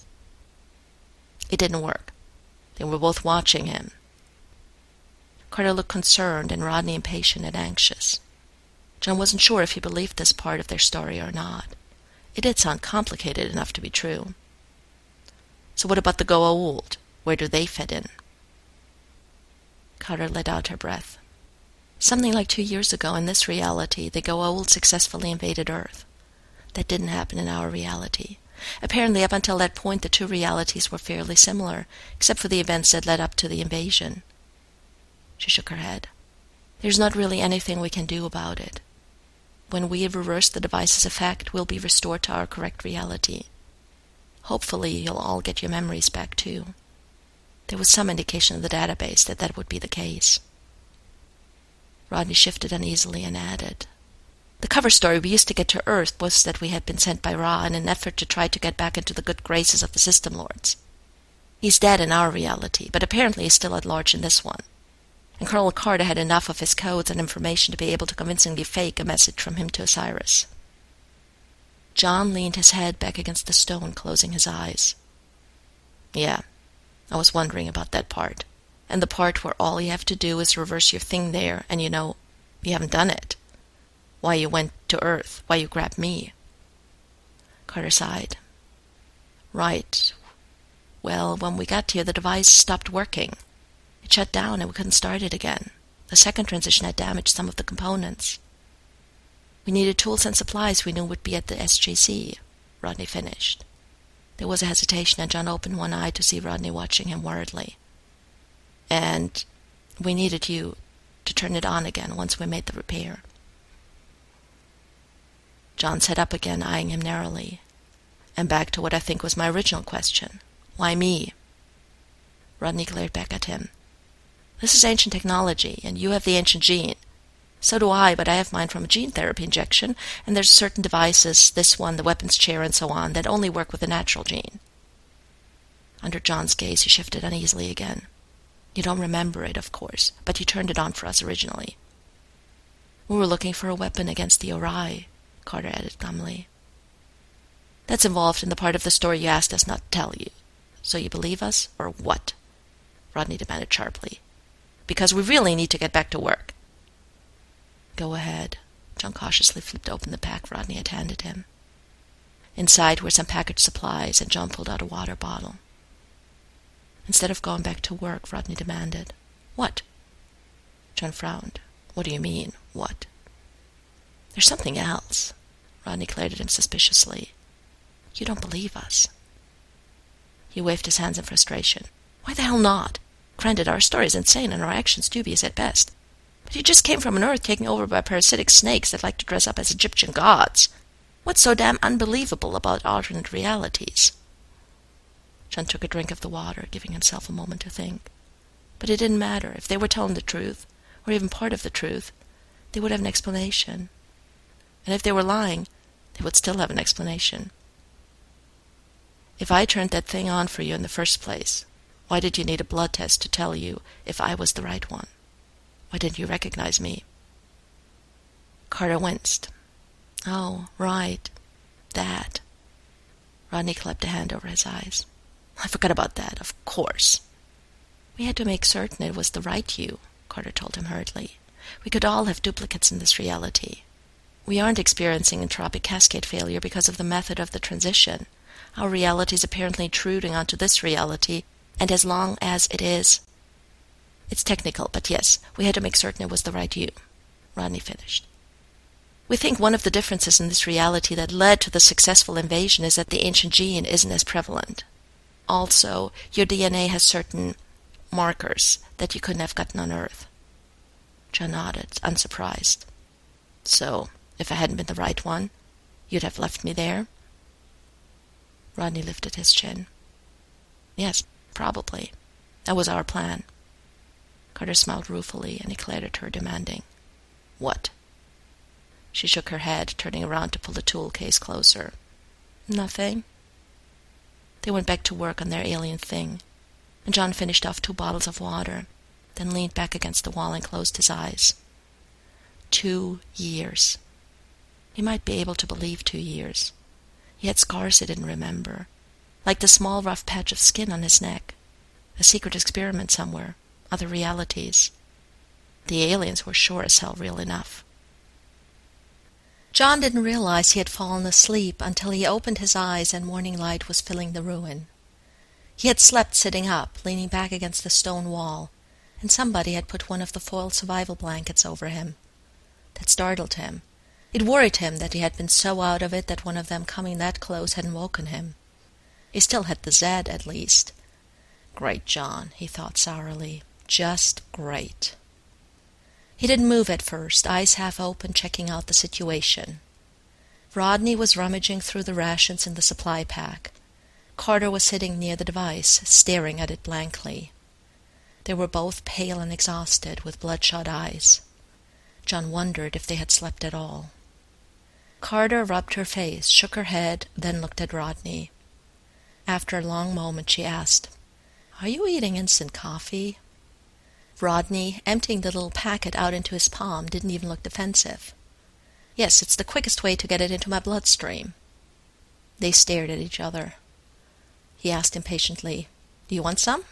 It didn't work. They were both watching him. Carter looked concerned and Rodney impatient and anxious. John wasn't sure if he believed this part of their story or not. It did sound complicated enough to be true. So what about the Goa'uld? Where do they fit in? Carter let out her breath. Something like two years ago in this reality, the Goa'uld successfully invaded Earth. That didn't happen in our reality. Apparently, up until that point, the two realities were fairly similar, except for the events that led up to the invasion. She shook her head. There's not really anything we can do about it. When we have reversed the device's effect, we'll be restored to our correct reality. Hopefully, you'll all get your memories back, too. There was some indication in the database that that would be the case. Rodney shifted uneasily and added, The cover story we used to get to Earth was that we had been sent by Ra in an effort to try to get back into the good graces of the System Lords. He's dead in our reality, but apparently he's still at large in this one. And Colonel Carter had enough of his codes and information to be able to convincingly fake a message from him to Osiris. John leaned his head back against the stone, closing his eyes. Yeah, I was wondering about that part. And the part where all you have to do is reverse your thing there, and you know, you haven't done it. Why you went to Earth, why you grabbed me. Carter sighed. Right. Well, when we got here, the device stopped working. It shut down and we couldn't start it again. The second transition had damaged some of the components. We needed tools and supplies we knew would be at the S J C, Rodney finished. There was a hesitation, and John opened one eye to see Rodney watching him worriedly. And we needed you to turn it on again once we made the repair. John sat up again, eyeing him narrowly. And back to what I think was my original question. Why me? Rodney glared back at him. This is ancient technology, and you have the ancient gene. So do I, but I have mine from a gene therapy injection, and there's certain devices, this one, the weapons chair, and so on, that only work with the natural gene. Under John's gaze, he shifted uneasily again. You don't remember it, of course, but you turned it on for us originally. We were looking for a weapon against the Ori, Carter added glumly. That's involved in the part of the story you asked us not to tell you. So you believe us, or what? Rodney demanded sharply. Because we really need to get back to work. Go ahead. John cautiously flipped open the pack Rodney had handed him. Inside were some packaged supplies, and John pulled out a water bottle. Instead of going back to work, Rodney demanded, What? John frowned. What do you mean, what? There's something else. Rodney glared at him suspiciously. You don't believe us. He waved his hands in frustration. Why the hell not? Granted, our story is insane and our actions dubious at best. But you just came from an Earth taken over by parasitic snakes that like to dress up as Egyptian gods. What's so damn unbelievable about alternate realities? John took a drink of the water, giving himself a moment to think. But it didn't matter. If they were telling the truth, or even part of the truth, they would have an explanation. And if they were lying, they would still have an explanation. If I turned that thing on for you in the first place, why did you need a blood test to tell you if I was the right one? Why didn't you recognize me? Carter winced. Oh, right. That. Rodney clapped a hand over his eyes. I forgot about that, of course. We had to make certain it was the right you, Carter told him hurriedly. We could all have duplicates in this reality. We aren't experiencing entropic cascade failure because of the method of the transition. Our reality is apparently intruding onto this reality, and as long as it is... It's technical, but yes, we had to make certain it was the right you, Rodney finished. We think one of the differences in this reality that led to the successful invasion is that the ancient gene isn't as prevalent. Also, your D N A has certain markers that you couldn't have gotten on Earth. John nodded, unsurprised. So, if I hadn't been the right one, you'd have left me there, Rodney lifted his chin. Yes, probably. That was our plan. Carter smiled ruefully, and he glared at her, demanding, "What?" She shook her head, turning around to pull the tool case closer. "Nothing." They went back to work on their alien thing, and John finished off two bottles of water, then leaned back against the wall and closed his eyes. Two years. He might be able to believe two years. He had scars he didn't remember, like the small rough patch of skin on his neck, a secret experiment somewhere, other realities. The aliens were sure as hell real enough. John didn't realize he had fallen asleep until he opened his eyes and morning light was filling the ruin. He had slept sitting up, leaning back against the stone wall, and somebody had put one of the foil survival blankets over him. That startled him. It worried him that he had been so out of it that one of them coming that close hadn't woken him. He still had the Zed, at least. Great John, he thought sourly. Just great. He didn't move at first, eyes half open, checking out the situation. Rodney was rummaging through the rations in the supply pack. Carter was sitting near the device, staring at it blankly. They were both pale and exhausted, with bloodshot eyes. John wondered if they had slept at all. Carter rubbed her face, shook her head, then looked at Rodney. After a long moment she asked, "Are you eating instant coffee?" Rodney, emptying the little packet out into his palm, didn't even look defensive. "Yes, it's the quickest way to get it into my bloodstream." They stared at each other. He asked impatiently, "Do you want some?"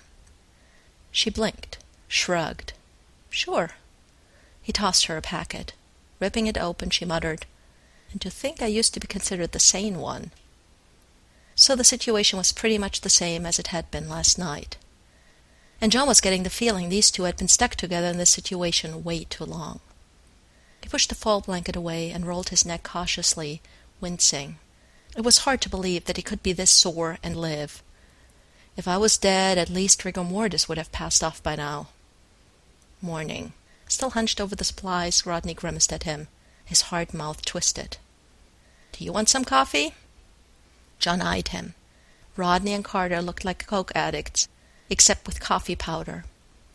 She blinked, shrugged. "Sure." He tossed her a packet. Ripping it open, she muttered, "And to think I used to be considered the sane one." So the situation was pretty much the same as it had been last night. And John was getting the feeling these two had been stuck together in this situation way too long. He pushed the foil blanket away and rolled his neck cautiously, wincing. It was hard to believe that he could be this sore and live. If I was dead, at least rigor mortis would have passed off by now. Morning. Still hunched over the supplies, Rodney grimaced at him, his hard mouth twisted. "Do you want some coffee?" John eyed him. Rodney and Carter looked like coke addicts, except with coffee powder.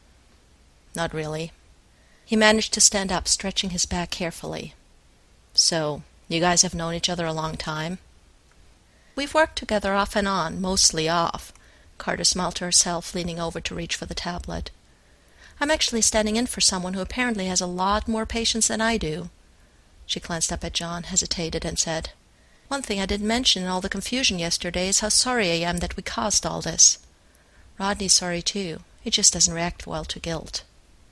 "Not really." He managed to stand up, stretching his back carefully. "So, you guys have known each other a long time?" "We've worked together off and on, mostly off." Carter smiled to herself, leaning over to reach for the tablet. "I'm actually standing in for someone who apparently has a lot more patience than I do." She glanced up at John, hesitated, and said, "One thing I didn't mention in all the confusion yesterday is how sorry I am that we caused all this. Rodney's sorry, too. He just doesn't react well to guilt."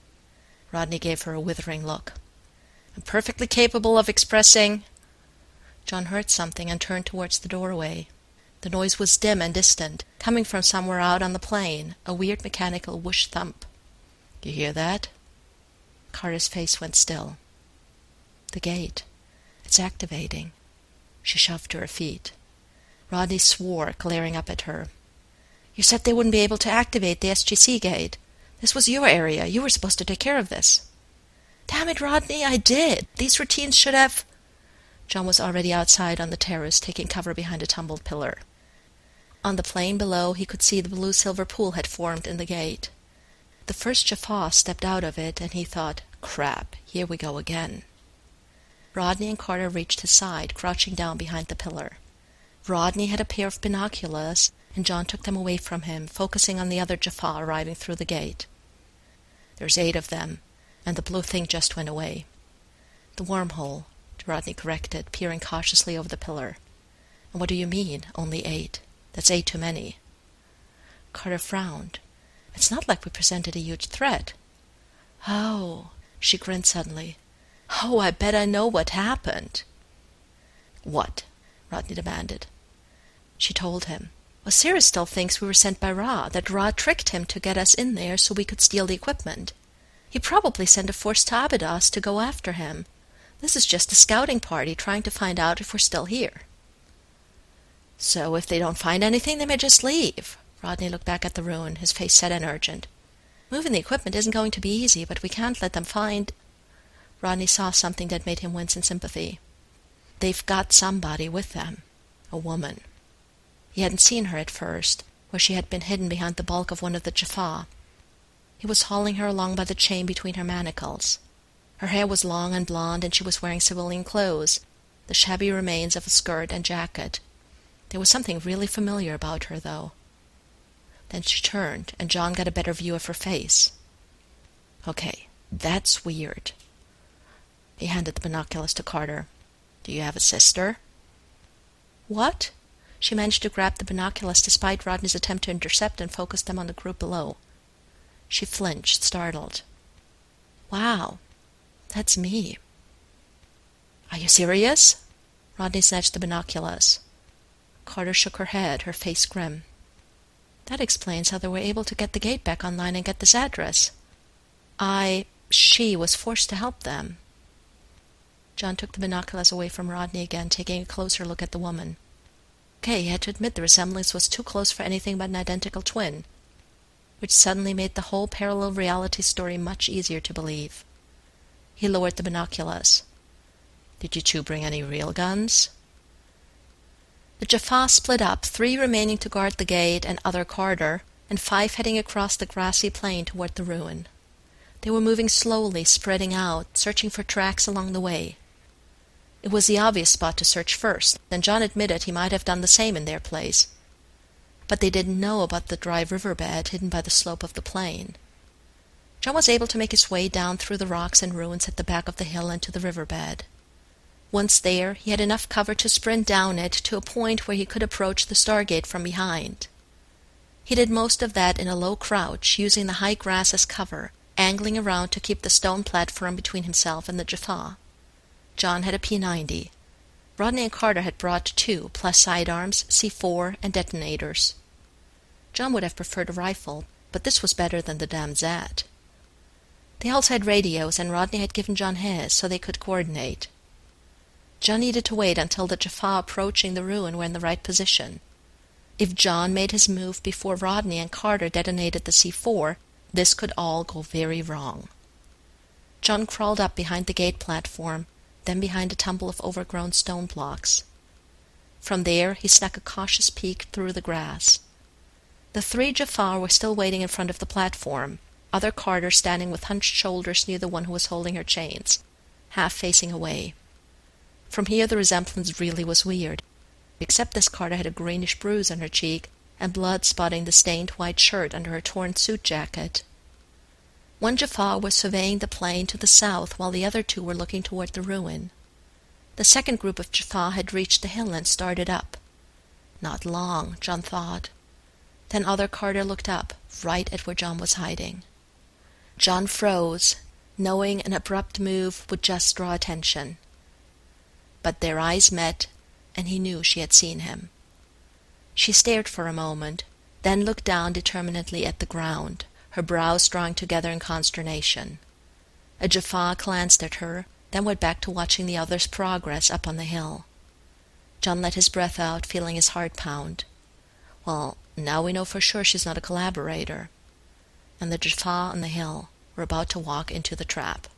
Rodney gave her a withering look. "I'm perfectly capable of expressing—" John heard something and turned towards the doorway. The noise was dim and distant, coming from somewhere out on the plain, a weird mechanical whoosh thump. "You hear that?" Carter's face went still. "The gate. It's activating." She shoved to her feet. Rodney swore, glaring up at her. "You said they wouldn't be able to activate the S G C gate. This was your area. You were supposed to take care of this." "Damn it, Rodney, I did. These routines should have—" John was already outside on the terrace, taking cover behind a tumbled pillar. On the plain below, he could see the blue-silver pool had formed in the gate. The first Jaffa stepped out of it, and he thought, "Crap, here we go again." Rodney and Carter reached his side, crouching down behind the pillar. Rodney had a pair of binoculars, and John took them away from him, focusing on the other Jaffa arriving through the gate. "There's eight of them, and the blue thing just went away." "The wormhole," Rodney corrected, peering cautiously over the pillar. "And what do you mean, only eight? That's eight too many." Carter frowned. "It's not like we presented a huge threat." "Oh," she grinned suddenly. "Oh, I bet I know what happened." "What?" Rodney demanded. She told him. "Osiris still thinks we were sent by Ra, that Ra tricked him to get us in there so we could steal the equipment. He probably sent a force to Abydos to go after him. This is just a scouting party trying to find out if we're still here." "So if they don't find anything, they may just leave." Rodney looked back at the ruin, his face set and urgent. "Moving the equipment isn't going to be easy, but we can't let them find—" Rodney saw something that made him wince in sympathy. "They've got somebody with them. A woman." He hadn't seen her at first, where she had been hidden behind the bulk of one of the Jaffa. He was hauling her along by the chain between her manacles. Her hair was long and blonde, and she was wearing civilian clothes, the shabby remains of a skirt and jacket. There was something really familiar about her, though. Then she turned, and John got a better view of her face. "Okay, that's weird." He handed the binoculars to Carter. "Do you have a sister?" "What?" She managed to grab the binoculars despite Rodney's attempt to intercept and focus them on the group below. She flinched, startled. "Wow, that's me." "Are you serious?" Rodney snatched the binoculars. Carter shook her head, her face grim. "That explains how they were able to get the gate back online and get this address. I... she was forced to help them." John took the binoculars away from Rodney again, taking a closer look at the woman. Okay, he had to admit the resemblance was too close for anything but an identical twin, which suddenly made the whole parallel reality story much easier to believe. He lowered the binoculars. "Did you two bring any real guns?" The Jaffa split up, three remaining to guard the gate and other Carter, and five heading across the grassy plain toward the ruin. They were moving slowly, spreading out, searching for tracks along the way. It was the obvious spot to search first, and John admitted he might have done the same in their place. But they didn't know about the dry riverbed hidden by the slope of the plain. John was able to make his way down through the rocks and ruins at the back of the hill and to the riverbed. Once there, he had enough cover to sprint down it to a point where he could approach the Stargate from behind. He did most of that in a low crouch, using the high grass as cover, angling around to keep the stone platform between himself and the Jaffa. John had a P ninety. Rodney and Carter had brought two, plus sidearms, C four, and detonators. John would have preferred a rifle, but this was better than the damn Zat. They also had radios, and Rodney had given John his, so they could coordinate. John needed to wait until the Jaffa approaching the ruin were in the right position. If John made his move before Rodney and Carter detonated the C four, this could all go very wrong. John crawled up behind the gate platform, then behind a tumble of overgrown stone blocks. From there he snuck a cautious peek through the grass. The three Jaffa were still waiting in front of the platform, other Carter standing with hunched shoulders near the one who was holding her chains, half facing away. From here the resemblance really was weird, except this Carter had a greenish bruise on her cheek and blood spotting the stained white shirt under her torn suit jacket. One Jaffa was surveying the plain to the south while the other two were looking toward the ruin. The second group of Jaffa had reached the hill and started up. Not long, John thought. Then other Carter looked up, right at where John was hiding. John froze, knowing an abrupt move would just draw attention. But their eyes met, and he knew she had seen him. She stared for a moment, then looked down determinedly at the ground, her brows drawing together in consternation. A Jaffa glanced at her, then went back to watching the other's progress up on the hill. John let his breath out, feeling his heart pound. Well, now we know for sure she's not a collaborator. And the Jaffa on the hill were about to walk into the trap.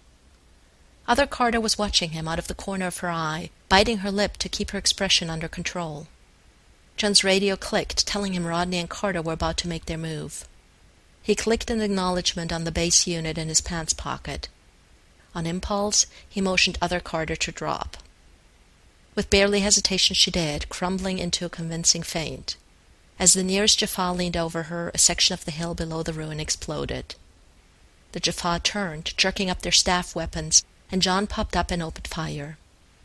Other Carter was watching him out of the corner of her eye, biting her lip to keep her expression under control. John's radio clicked, telling him Rodney and Carter were about to make their move. He clicked an acknowledgement on the base unit in his pants pocket. On impulse, he motioned other Carter to drop. With barely hesitation she did, crumbling into a convincing faint. As the nearest Jaffa leaned over her, a section of the hill below the ruin exploded. The Jaffa turned, jerking up their staff weapons, and John popped up and opened fire.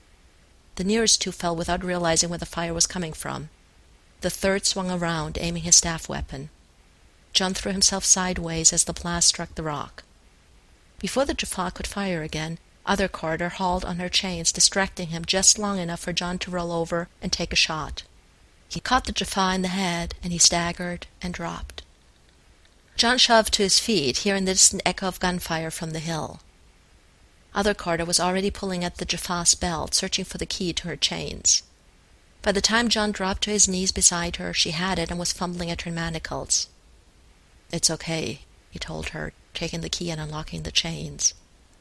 The nearest two fell without realizing where the fire was coming from. The third swung around, aiming his staff weapon. John threw himself sideways as the blast struck the rock. Before the Jaffa could fire again, other Carter hauled on her chains, distracting him just long enough for John to roll over and take a shot. He caught the Jaffa in the head, and he staggered and dropped. John shoved to his feet, hearing the distant echo of gunfire from the hill. Other Carter was already pulling at the Jaffa's belt, searching for the key to her chains. By the time John dropped to his knees beside her, she had it and was fumbling at her manacles. "It's okay," he told her, taking the key and unlocking the chains.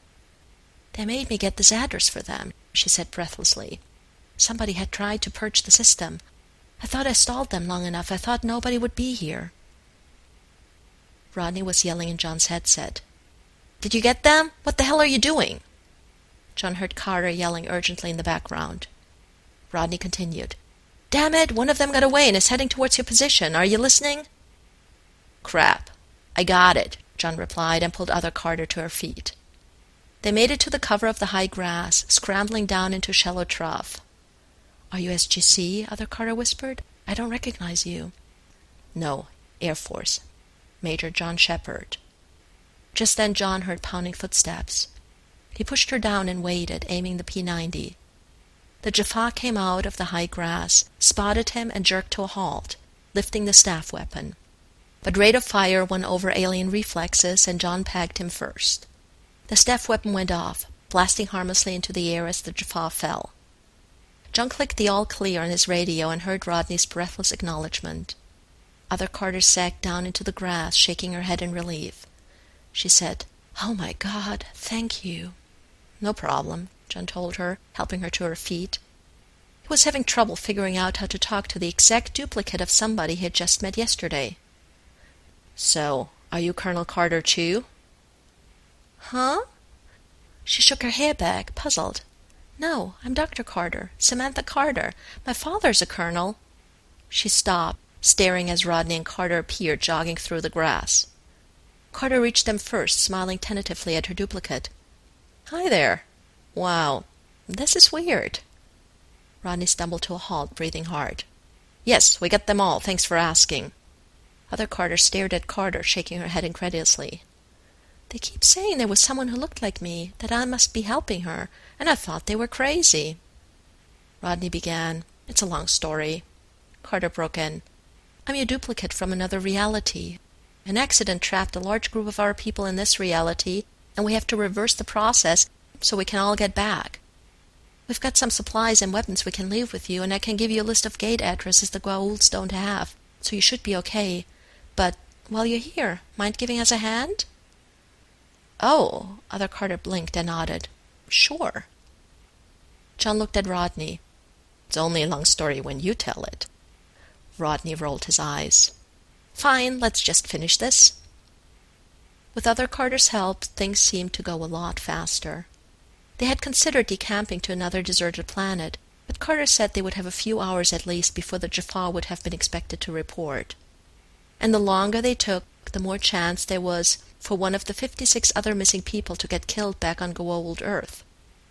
"They made me get this address for them," she said breathlessly. "Somebody had tried to purge the system. I thought I stalled them long enough. I thought nobody would be here. Rodney was yelling in John's headset. Did you get them? What the hell are you doing? John heard Carter yelling urgently in the background. Rodney continued. Damn it, one of them got away and is heading towards your position. Are you listening? Crap. I got it, John replied and pulled Other Carter to her feet. They made it to the cover of the high grass, scrambling down into a shallow trough. Are you S G C? Other Carter whispered. I don't recognize you. No, Air Force. Major John Shepard. Just then John heard pounding footsteps. He pushed her down and waited, aiming the P ninety. The Jaffa came out of the high grass, spotted him, and jerked to a halt, lifting the staff weapon. But rate of fire won over alien reflexes, and John pegged him first. The staff weapon went off, blasting harmlessly into the air as the Jaffa fell. John clicked the all clear on his radio and heard Rodney's breathless acknowledgement. Other Carter sagged down into the grass, shaking her head in relief. She said, Oh, my God, thank you. No problem, John told her, helping her to her feet. He was having trouble figuring out how to talk to the exact duplicate of somebody he had just met yesterday. So, are you Colonel Carter, too? Huh? She shook her hair back, puzzled. No, I'm Doctor Carter, Samantha Carter. My father's a colonel. She stopped, staring as Rodney and Carter appeared jogging through the grass. Carter reached them first, smiling tentatively at her duplicate. Hi there. Wow, this is weird. Rodney stumbled to a halt, breathing hard. Yes, we got them all. Thanks for asking. Other Carter stared at Carter, shaking her head incredulously. They keep saying there was someone who looked like me, that I must be helping her, and I thought they were crazy. Rodney began. It's a long story. Carter broke in. I'm your duplicate from another reality. An accident trapped a large group of our people in this reality, and we have to reverse the process so we can all get back. We've got some supplies and weapons we can leave with you, and I can give you a list of gate addresses the Goa'ulds don't have, so you should be okay. But while you're here, mind giving us a hand? Oh, Other Carter blinked and nodded. Sure. John looked at Rodney. It's only a long story when you tell it. Rodney rolled his eyes. Fine, let's just finish this. With Other Carter's help, things seemed to go a lot faster. They had considered decamping to another deserted planet, but Carter said they would have a few hours at least before the Jaffa would have been expected to report. And the longer they took, the more chance there was for one of the fifty-six other missing people to get killed back on Goa'uld Earth.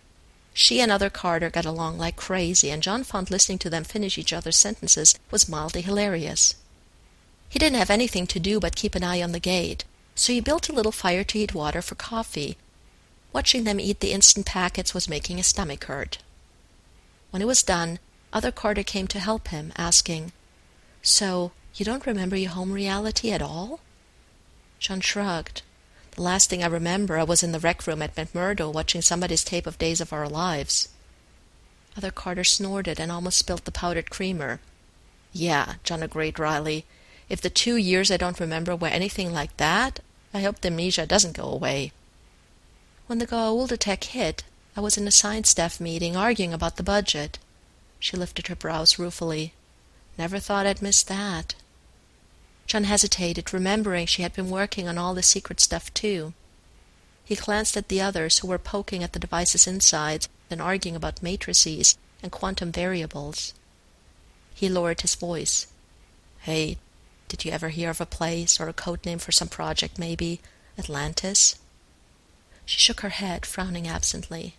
She and Other Carter got along like crazy, and John found listening to them finish each other's sentences was mildly hilarious. He didn't have anything to do but keep an eye on the gate, so he built a little fire to heat water for coffee. Watching them eat the instant packets was making his stomach hurt. When it was done, Other Carter came to help him, asking, So, you don't remember your home reality at all? John shrugged. The last thing I remember, I was in the rec room at McMurdo watching somebody's tape of Days of Our Lives. Other Carter snorted and almost spilt the powdered creamer. Yeah, John agreed wryly. If the two years I don't remember were anything like that, I hope the amnesia doesn't go away. When the Goa'uld attack hit, I was in a science staff meeting arguing about the budget. She lifted her brows ruefully. Never thought I'd miss that. John hesitated, remembering she had been working on all the secret stuff too. He glanced at the others who were poking at the device's insides and arguing about matrices and quantum variables. He lowered his voice. Hey, did you ever hear of a place or a code name for some project, maybe? Atlantis? She shook her head, frowning absently.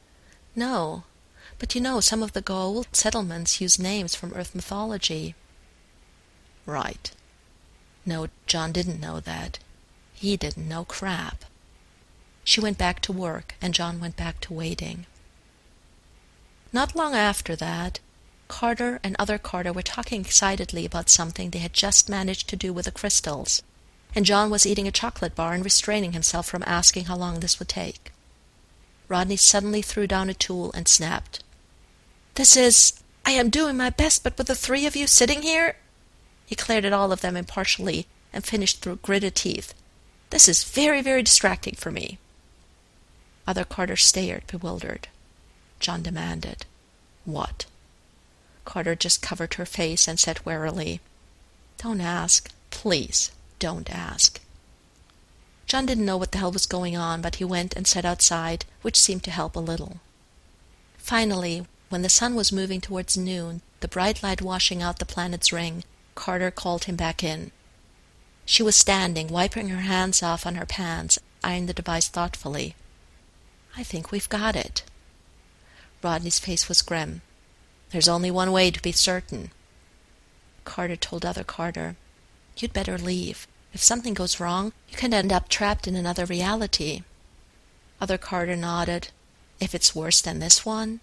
No, but you know, some of the Goa'uld settlements use names from Earth mythology. Right. No, John didn't know that. He didn't know crap. She went back to work, and John went back to waiting. Not long after that, Carter and Other Carter were talking excitedly about something they had just managed to do with the crystals, and John was eating a chocolate bar and restraining himself from asking how long this would take. Rodney suddenly threw down a tool and snapped. This is... I am doing my best, but with the three of you sitting here... He glared at all of them impartially and finished through gritted teeth. This is very, very distracting for me. Other Carter stared, bewildered. John demanded, What? Carter just covered her face and said warily, "Don't ask. Please, don't ask." John didn't know what the hell was going on, but he went and sat outside, which seemed to help a little. Finally, when the sun was moving towards noon, the bright light washing out the planet's ring, Carter called him back in. She was standing, wiping her hands off on her pants, eyeing the device thoughtfully. "I think we've got it." Rodney's face was grim. "There's only one way to be certain." Carter told other Carter, "You'd better leave. If something goes wrong, you can end up trapped in another reality." Other Carter nodded. "If it's worse than this one?"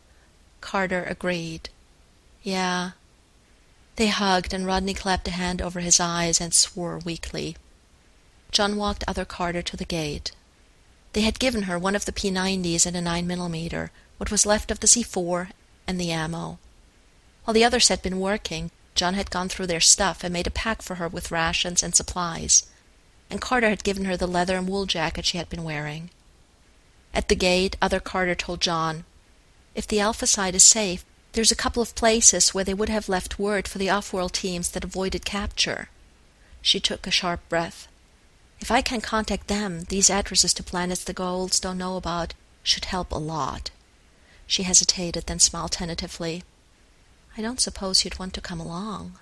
Carter agreed. "Yeah." They hugged, and Rodney clapped a hand over his eyes and swore weakly. John walked other Carter to the gate. They had given her one of the P nineties and a nine millimeter, what was left of the C four, and the ammo. While the others had been working, John had gone through their stuff and made a pack for her with rations and supplies, and Carter had given her the leather and wool jacket she had been wearing. At the gate, other Carter told John, "If the Alpha side is safe, there's a couple of places where they would have left word for the off-world teams that avoided capture." She took a sharp breath. "If I can contact them, these addresses to planets the Goa'ulds don't know about should help a lot." She hesitated, then smiled tentatively. "I don't suppose you'd want to come along."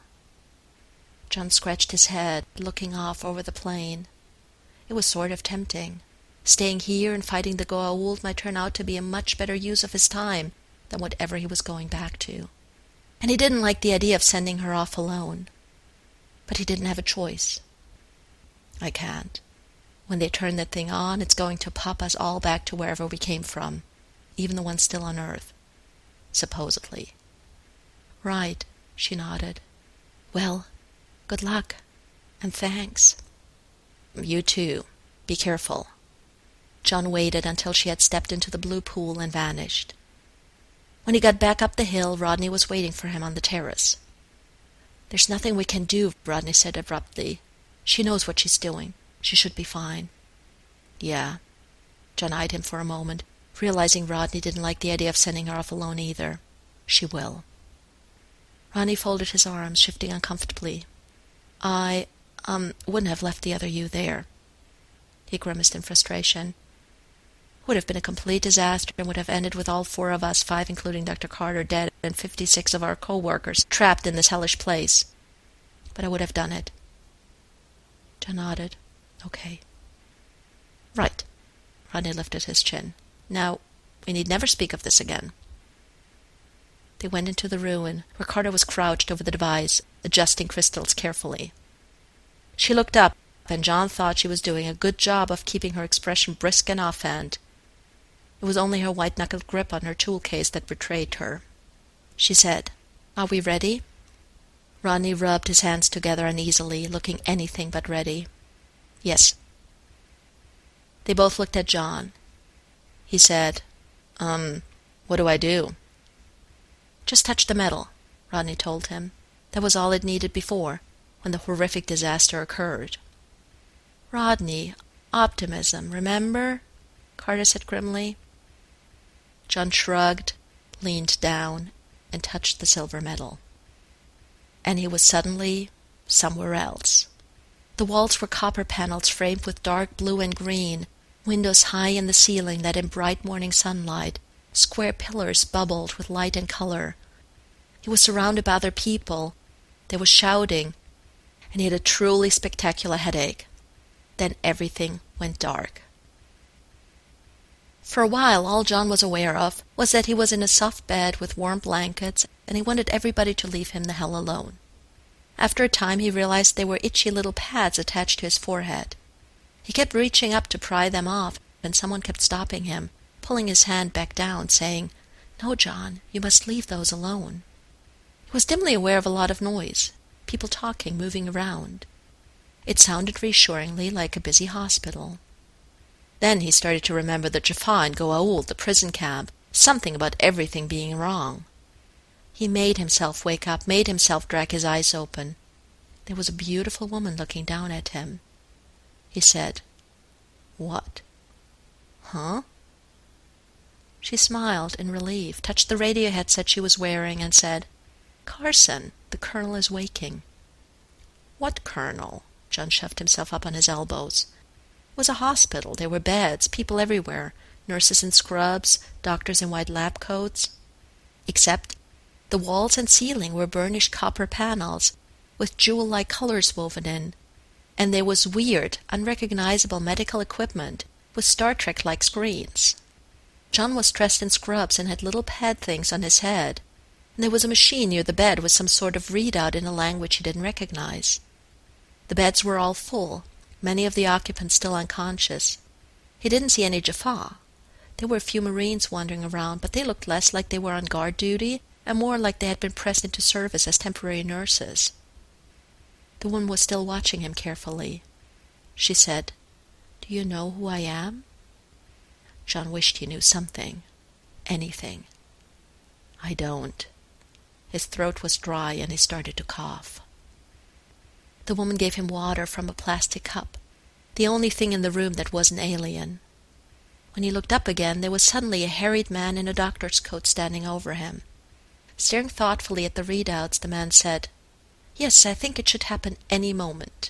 John scratched his head, looking off over the plain. It was sort of tempting. Staying here and fighting the Goa'uld might turn out to be a much better use of his time than whatever he was going back to. And he didn't like the idea of sending her off alone. But he didn't have a choice. "I can't. When they turn that thing on, it's going to pop us all back to wherever we came from, even the ones still on Earth. Supposedly." "Right," she nodded. "Well, good luck, and thanks." "You too. Be careful." John waited until she had stepped into the blue pool and vanished. When he got back up the hill, Rodney was waiting for him on the terrace. "There's nothing we can do," Rodney said abruptly. "She knows what she's doing. She should be fine." "Yeah." John eyed him for a moment, realizing Rodney didn't like the idea of sending her off alone either. "She will." Rodney folded his arms, shifting uncomfortably. I, um, wouldn't have left the other you there." He grimaced in frustration. "Would have been a complete disaster and would have ended with all four of us, five including Doctor Carter, dead and fifty-six of our co-workers trapped in this hellish place. But I would have done it." John nodded. "Okay." "Right." Rodney lifted his chin. "Now, we need never speak of this again." They went into the ruin, where Carter was crouched over the device, adjusting crystals carefully. She looked up, and John thought she was doing a good job of keeping her expression brisk and offhand. It was only her white-knuckled grip on her tool case that betrayed her. She said, "Are we ready?" Rodney rubbed his hands together uneasily, looking anything but ready. "Yes." They both looked at John. He said, Um, what do I do?" "Just touch the metal," Rodney told him. "That was all it needed before, when the horrific disaster occurred." "Rodney, optimism, remember?" Carter said grimly. John shrugged, leaned down, and touched the silver metal. And he was suddenly somewhere else. The walls were copper panels framed with dark blue and green, windows high in the ceiling let in bright morning sunlight, square pillars bubbled with light and color. He was surrounded by other people. There was shouting, and he had a truly spectacular headache. Then everything went dark. For a while, all John was aware of was that he was in a soft bed with warm blankets, and he wanted everybody to leave him the hell alone. After a time, he realized there were itchy little pads attached to his forehead. He kept reaching up to pry them off, and someone kept stopping him, pulling his hand back down, saying, "No, John, you must leave those alone." He was dimly aware of a lot of noise, people talking, moving around. It sounded reassuringly like a busy hospital. Then he started to remember the Jaffa and Goa'uld, the prison camp, something about everything being wrong. He made himself wake up, made himself drag his eyes open. There was a beautiful woman looking down at him. He said, "What?" "Huh?" She smiled in relief, touched the radio headset she was wearing, and said, "Carson, the colonel is waking." "What colonel?" John shoved himself up on his elbows. It was a hospital. There were beds, people everywhere, nurses in scrubs, doctors in white lab coats. Except the walls and ceiling were burnished copper panels with jewel-like colors woven in, and there was weird, unrecognizable medical equipment with Star Trek-like screens. John was dressed in scrubs and had little pad things on his head, and there was a machine near the bed with some sort of readout in a language he didn't recognize. The beds were all full, many of the occupants still unconscious. He didn't see any Jaffa. There were a few Marines wandering around, but they looked less like they were on guard duty and more like they had been pressed into service as temporary nurses. The woman was still watching him carefully. She said, "Do you know who I am?" John wished he knew something. Anything. "I don't." His throat was dry and he started to cough. The woman gave him water from a plastic cup, the only thing in the room that wasn't alien. When he looked up again, there was suddenly a harried man in a doctor's coat standing over him. Staring thoughtfully at the readouts, the man said, "Yes, I think it should happen any moment."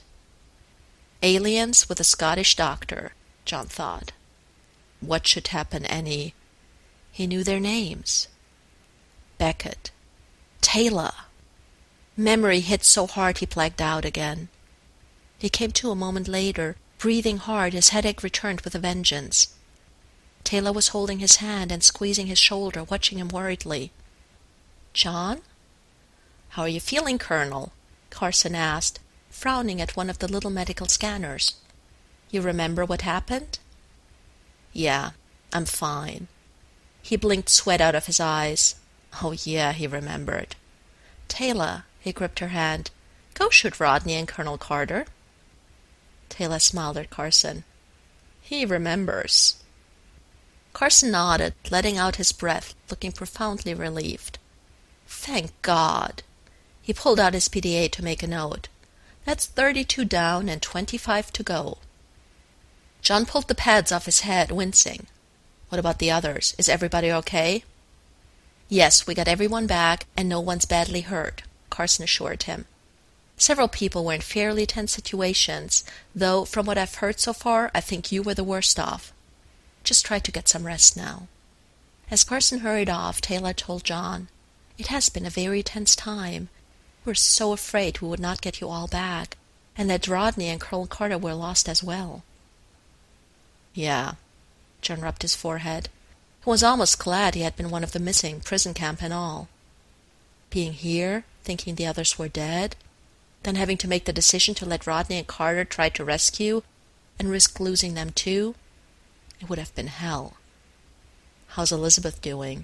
Aliens with a Scottish doctor, John thought. What should happen any... He knew their names. Beckett. Taylor. Memory hit so hard he blacked out again. He came to a moment later, breathing hard, his headache returned with a vengeance. Taylor was holding his hand and squeezing his shoulder, watching him worriedly. "John?" "How are you feeling, Colonel?" Carson asked, frowning at one of the little medical scanners. "You remember what happened?" "Yeah, I'm fine." He blinked sweat out of his eyes. Oh yeah, he remembered. "Taylor," he gripped her hand, "go shoot Rodney and Colonel Carter." Taylor smiled at Carson. "He remembers." Carson nodded, letting out his breath, looking profoundly relieved. "Thank God." He pulled out his P D A to make a note. "That's thirty-two down and twenty-five to go." John pulled the pads off his head, wincing. "What about the others? Is everybody okay?" "Yes, we got everyone back, and no one's badly hurt," Carson assured him. "Several people were in fairly tense situations, though from what I've heard so far, I think you were the worst off. Just try to get some rest now." As Carson hurried off, Taylor told John, "It has been a very tense time. We were so afraid we would not get you all back, and that Rodney and Colonel Carter were lost as well." "Yeah." John rubbed his forehead. He was almost glad he had been one of the missing, prison camp and all. Being here, thinking the others were dead, then having to make the decision to let Rodney and Carter try to rescue, and risk losing them too, it would have been hell. "How's Elizabeth doing?"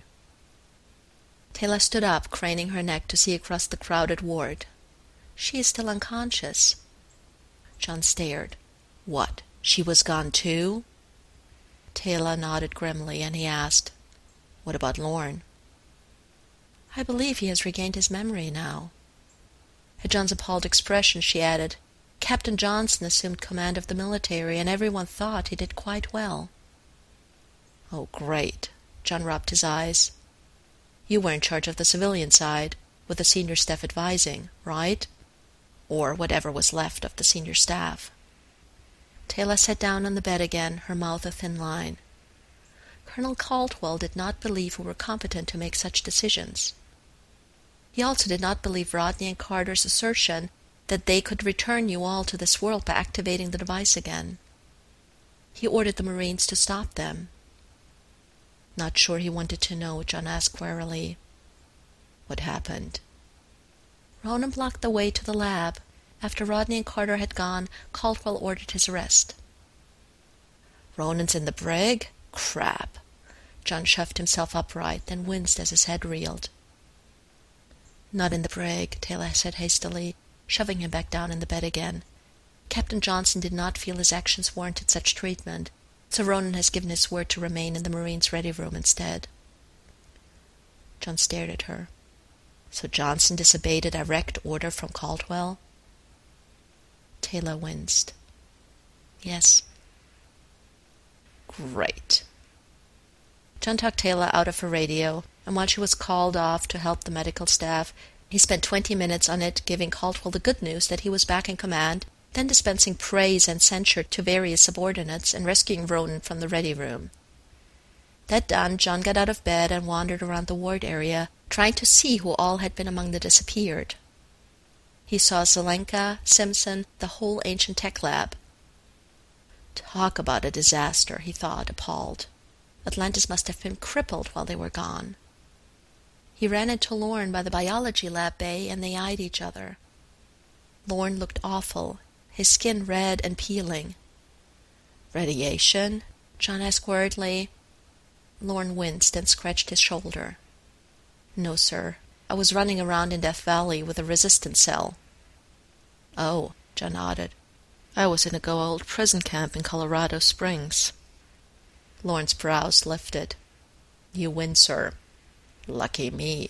Taylor stood up, craning her neck to see across the crowded ward. "She is still unconscious." John stared. "What, she was gone too?" Taylor nodded grimly, and he asked, "What about Lorne?" "I believe he has regained his memory now." At John's appalled expression, she added, "Captain Johnson assumed command of the military, and everyone thought he did quite well." "Oh, great." John rubbed his eyes. "You were in charge of the civilian side, with the senior staff advising, right? Or whatever was left of the senior staff." Taylor sat down on the bed again, her mouth a thin line. "Colonel Caldwell did not believe we were competent to make such decisions. He also did not believe Rodney and Carter's assertion that they could return you all to this world by activating the device again. He ordered the Marines to stop them." "Not sure he wanted to know," John asked warily. "What happened?" "Ronan blocked the way to the lab. After Rodney and Carter had gone, Caldwell ordered his arrest." "Ronan's in the brig? Crap." John shoved himself upright, then winced as his head reeled. "Not in the brig," Taylor said hastily, shoving him back down in the bed again. "Captain Johnson did not feel his actions warranted such treatment, so Ronan has given his word to remain in the Marines' ready room instead." John stared at her. "So Johnson disobeyed a direct order from Caldwell?" Taylor winced. "Yes." "Great." John tucked Taylor out of her radio, and while she was called off to help the medical staff, He spent twenty minutes on it, giving Caldwell the good news that he was back in command, then dispensing praise and censure to various subordinates and rescuing Ronan from the ready room. That done, John got out of bed and wandered around the ward area, trying to see who all had been among the disappeared. He saw Zelenka, Simpson, the whole ancient tech lab. Talk about a disaster, he thought, appalled. Atlantis must have been crippled while they were gone. He ran into Lorne by the biology lab bay, and they eyed each other. Lorne looked awful, his skin red and peeling. "Radiation?" John asked worriedly. Lorne winced and scratched his shoulder. "No, sir. I was running around in Death Valley with a resistance cell." "Oh," John nodded. "I was in a Goa'uld prison camp in Colorado Springs." Lorne's brows lifted. "You win, sir. Lucky me."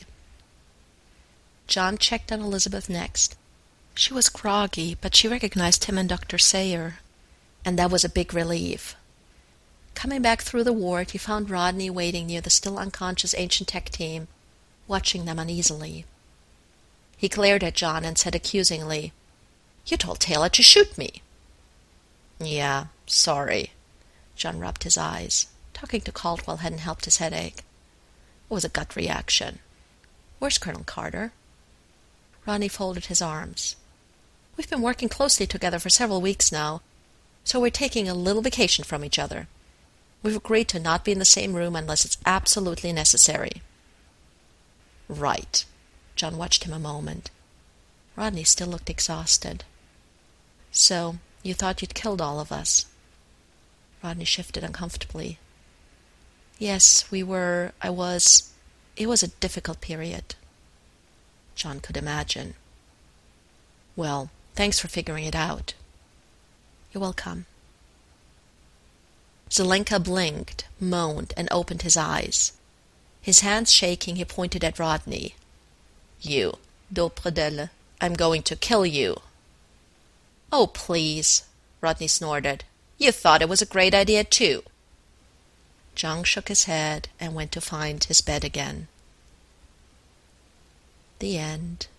John checked on Elizabeth next. She was groggy, but she recognized him and Doctor Sayer, and that was a big relief. Coming back through the ward, he found Rodney waiting near the still unconscious ancient tech team, watching them uneasily. He glared at John and said accusingly, "You told Taylor to shoot me." "Yeah, sorry." John rubbed his eyes. Talking to Caldwell hadn't helped his headache. It was a gut reaction. "Where's Colonel Carter?" Rodney folded his arms. "We've been working closely together for several weeks now, so we're taking a little vacation from each other. We've agreed to not be in the same room unless it's absolutely necessary." "Right." John watched him a moment. Rodney still looked exhausted. "So, you thought you'd killed all of us?" Rodney shifted uncomfortably. "Yes, we were, I was, it was a difficult period." John could imagine. "Well, thanks for figuring it out." "You're welcome." Zelenka blinked, moaned, and opened his eyes. His hands shaking, he pointed at Rodney. "You, Daupredelle, I'm going to kill you." "Oh, please," Rodney snorted. "You thought it was a great idea, too." John shook his head and went to find his bed again. The end.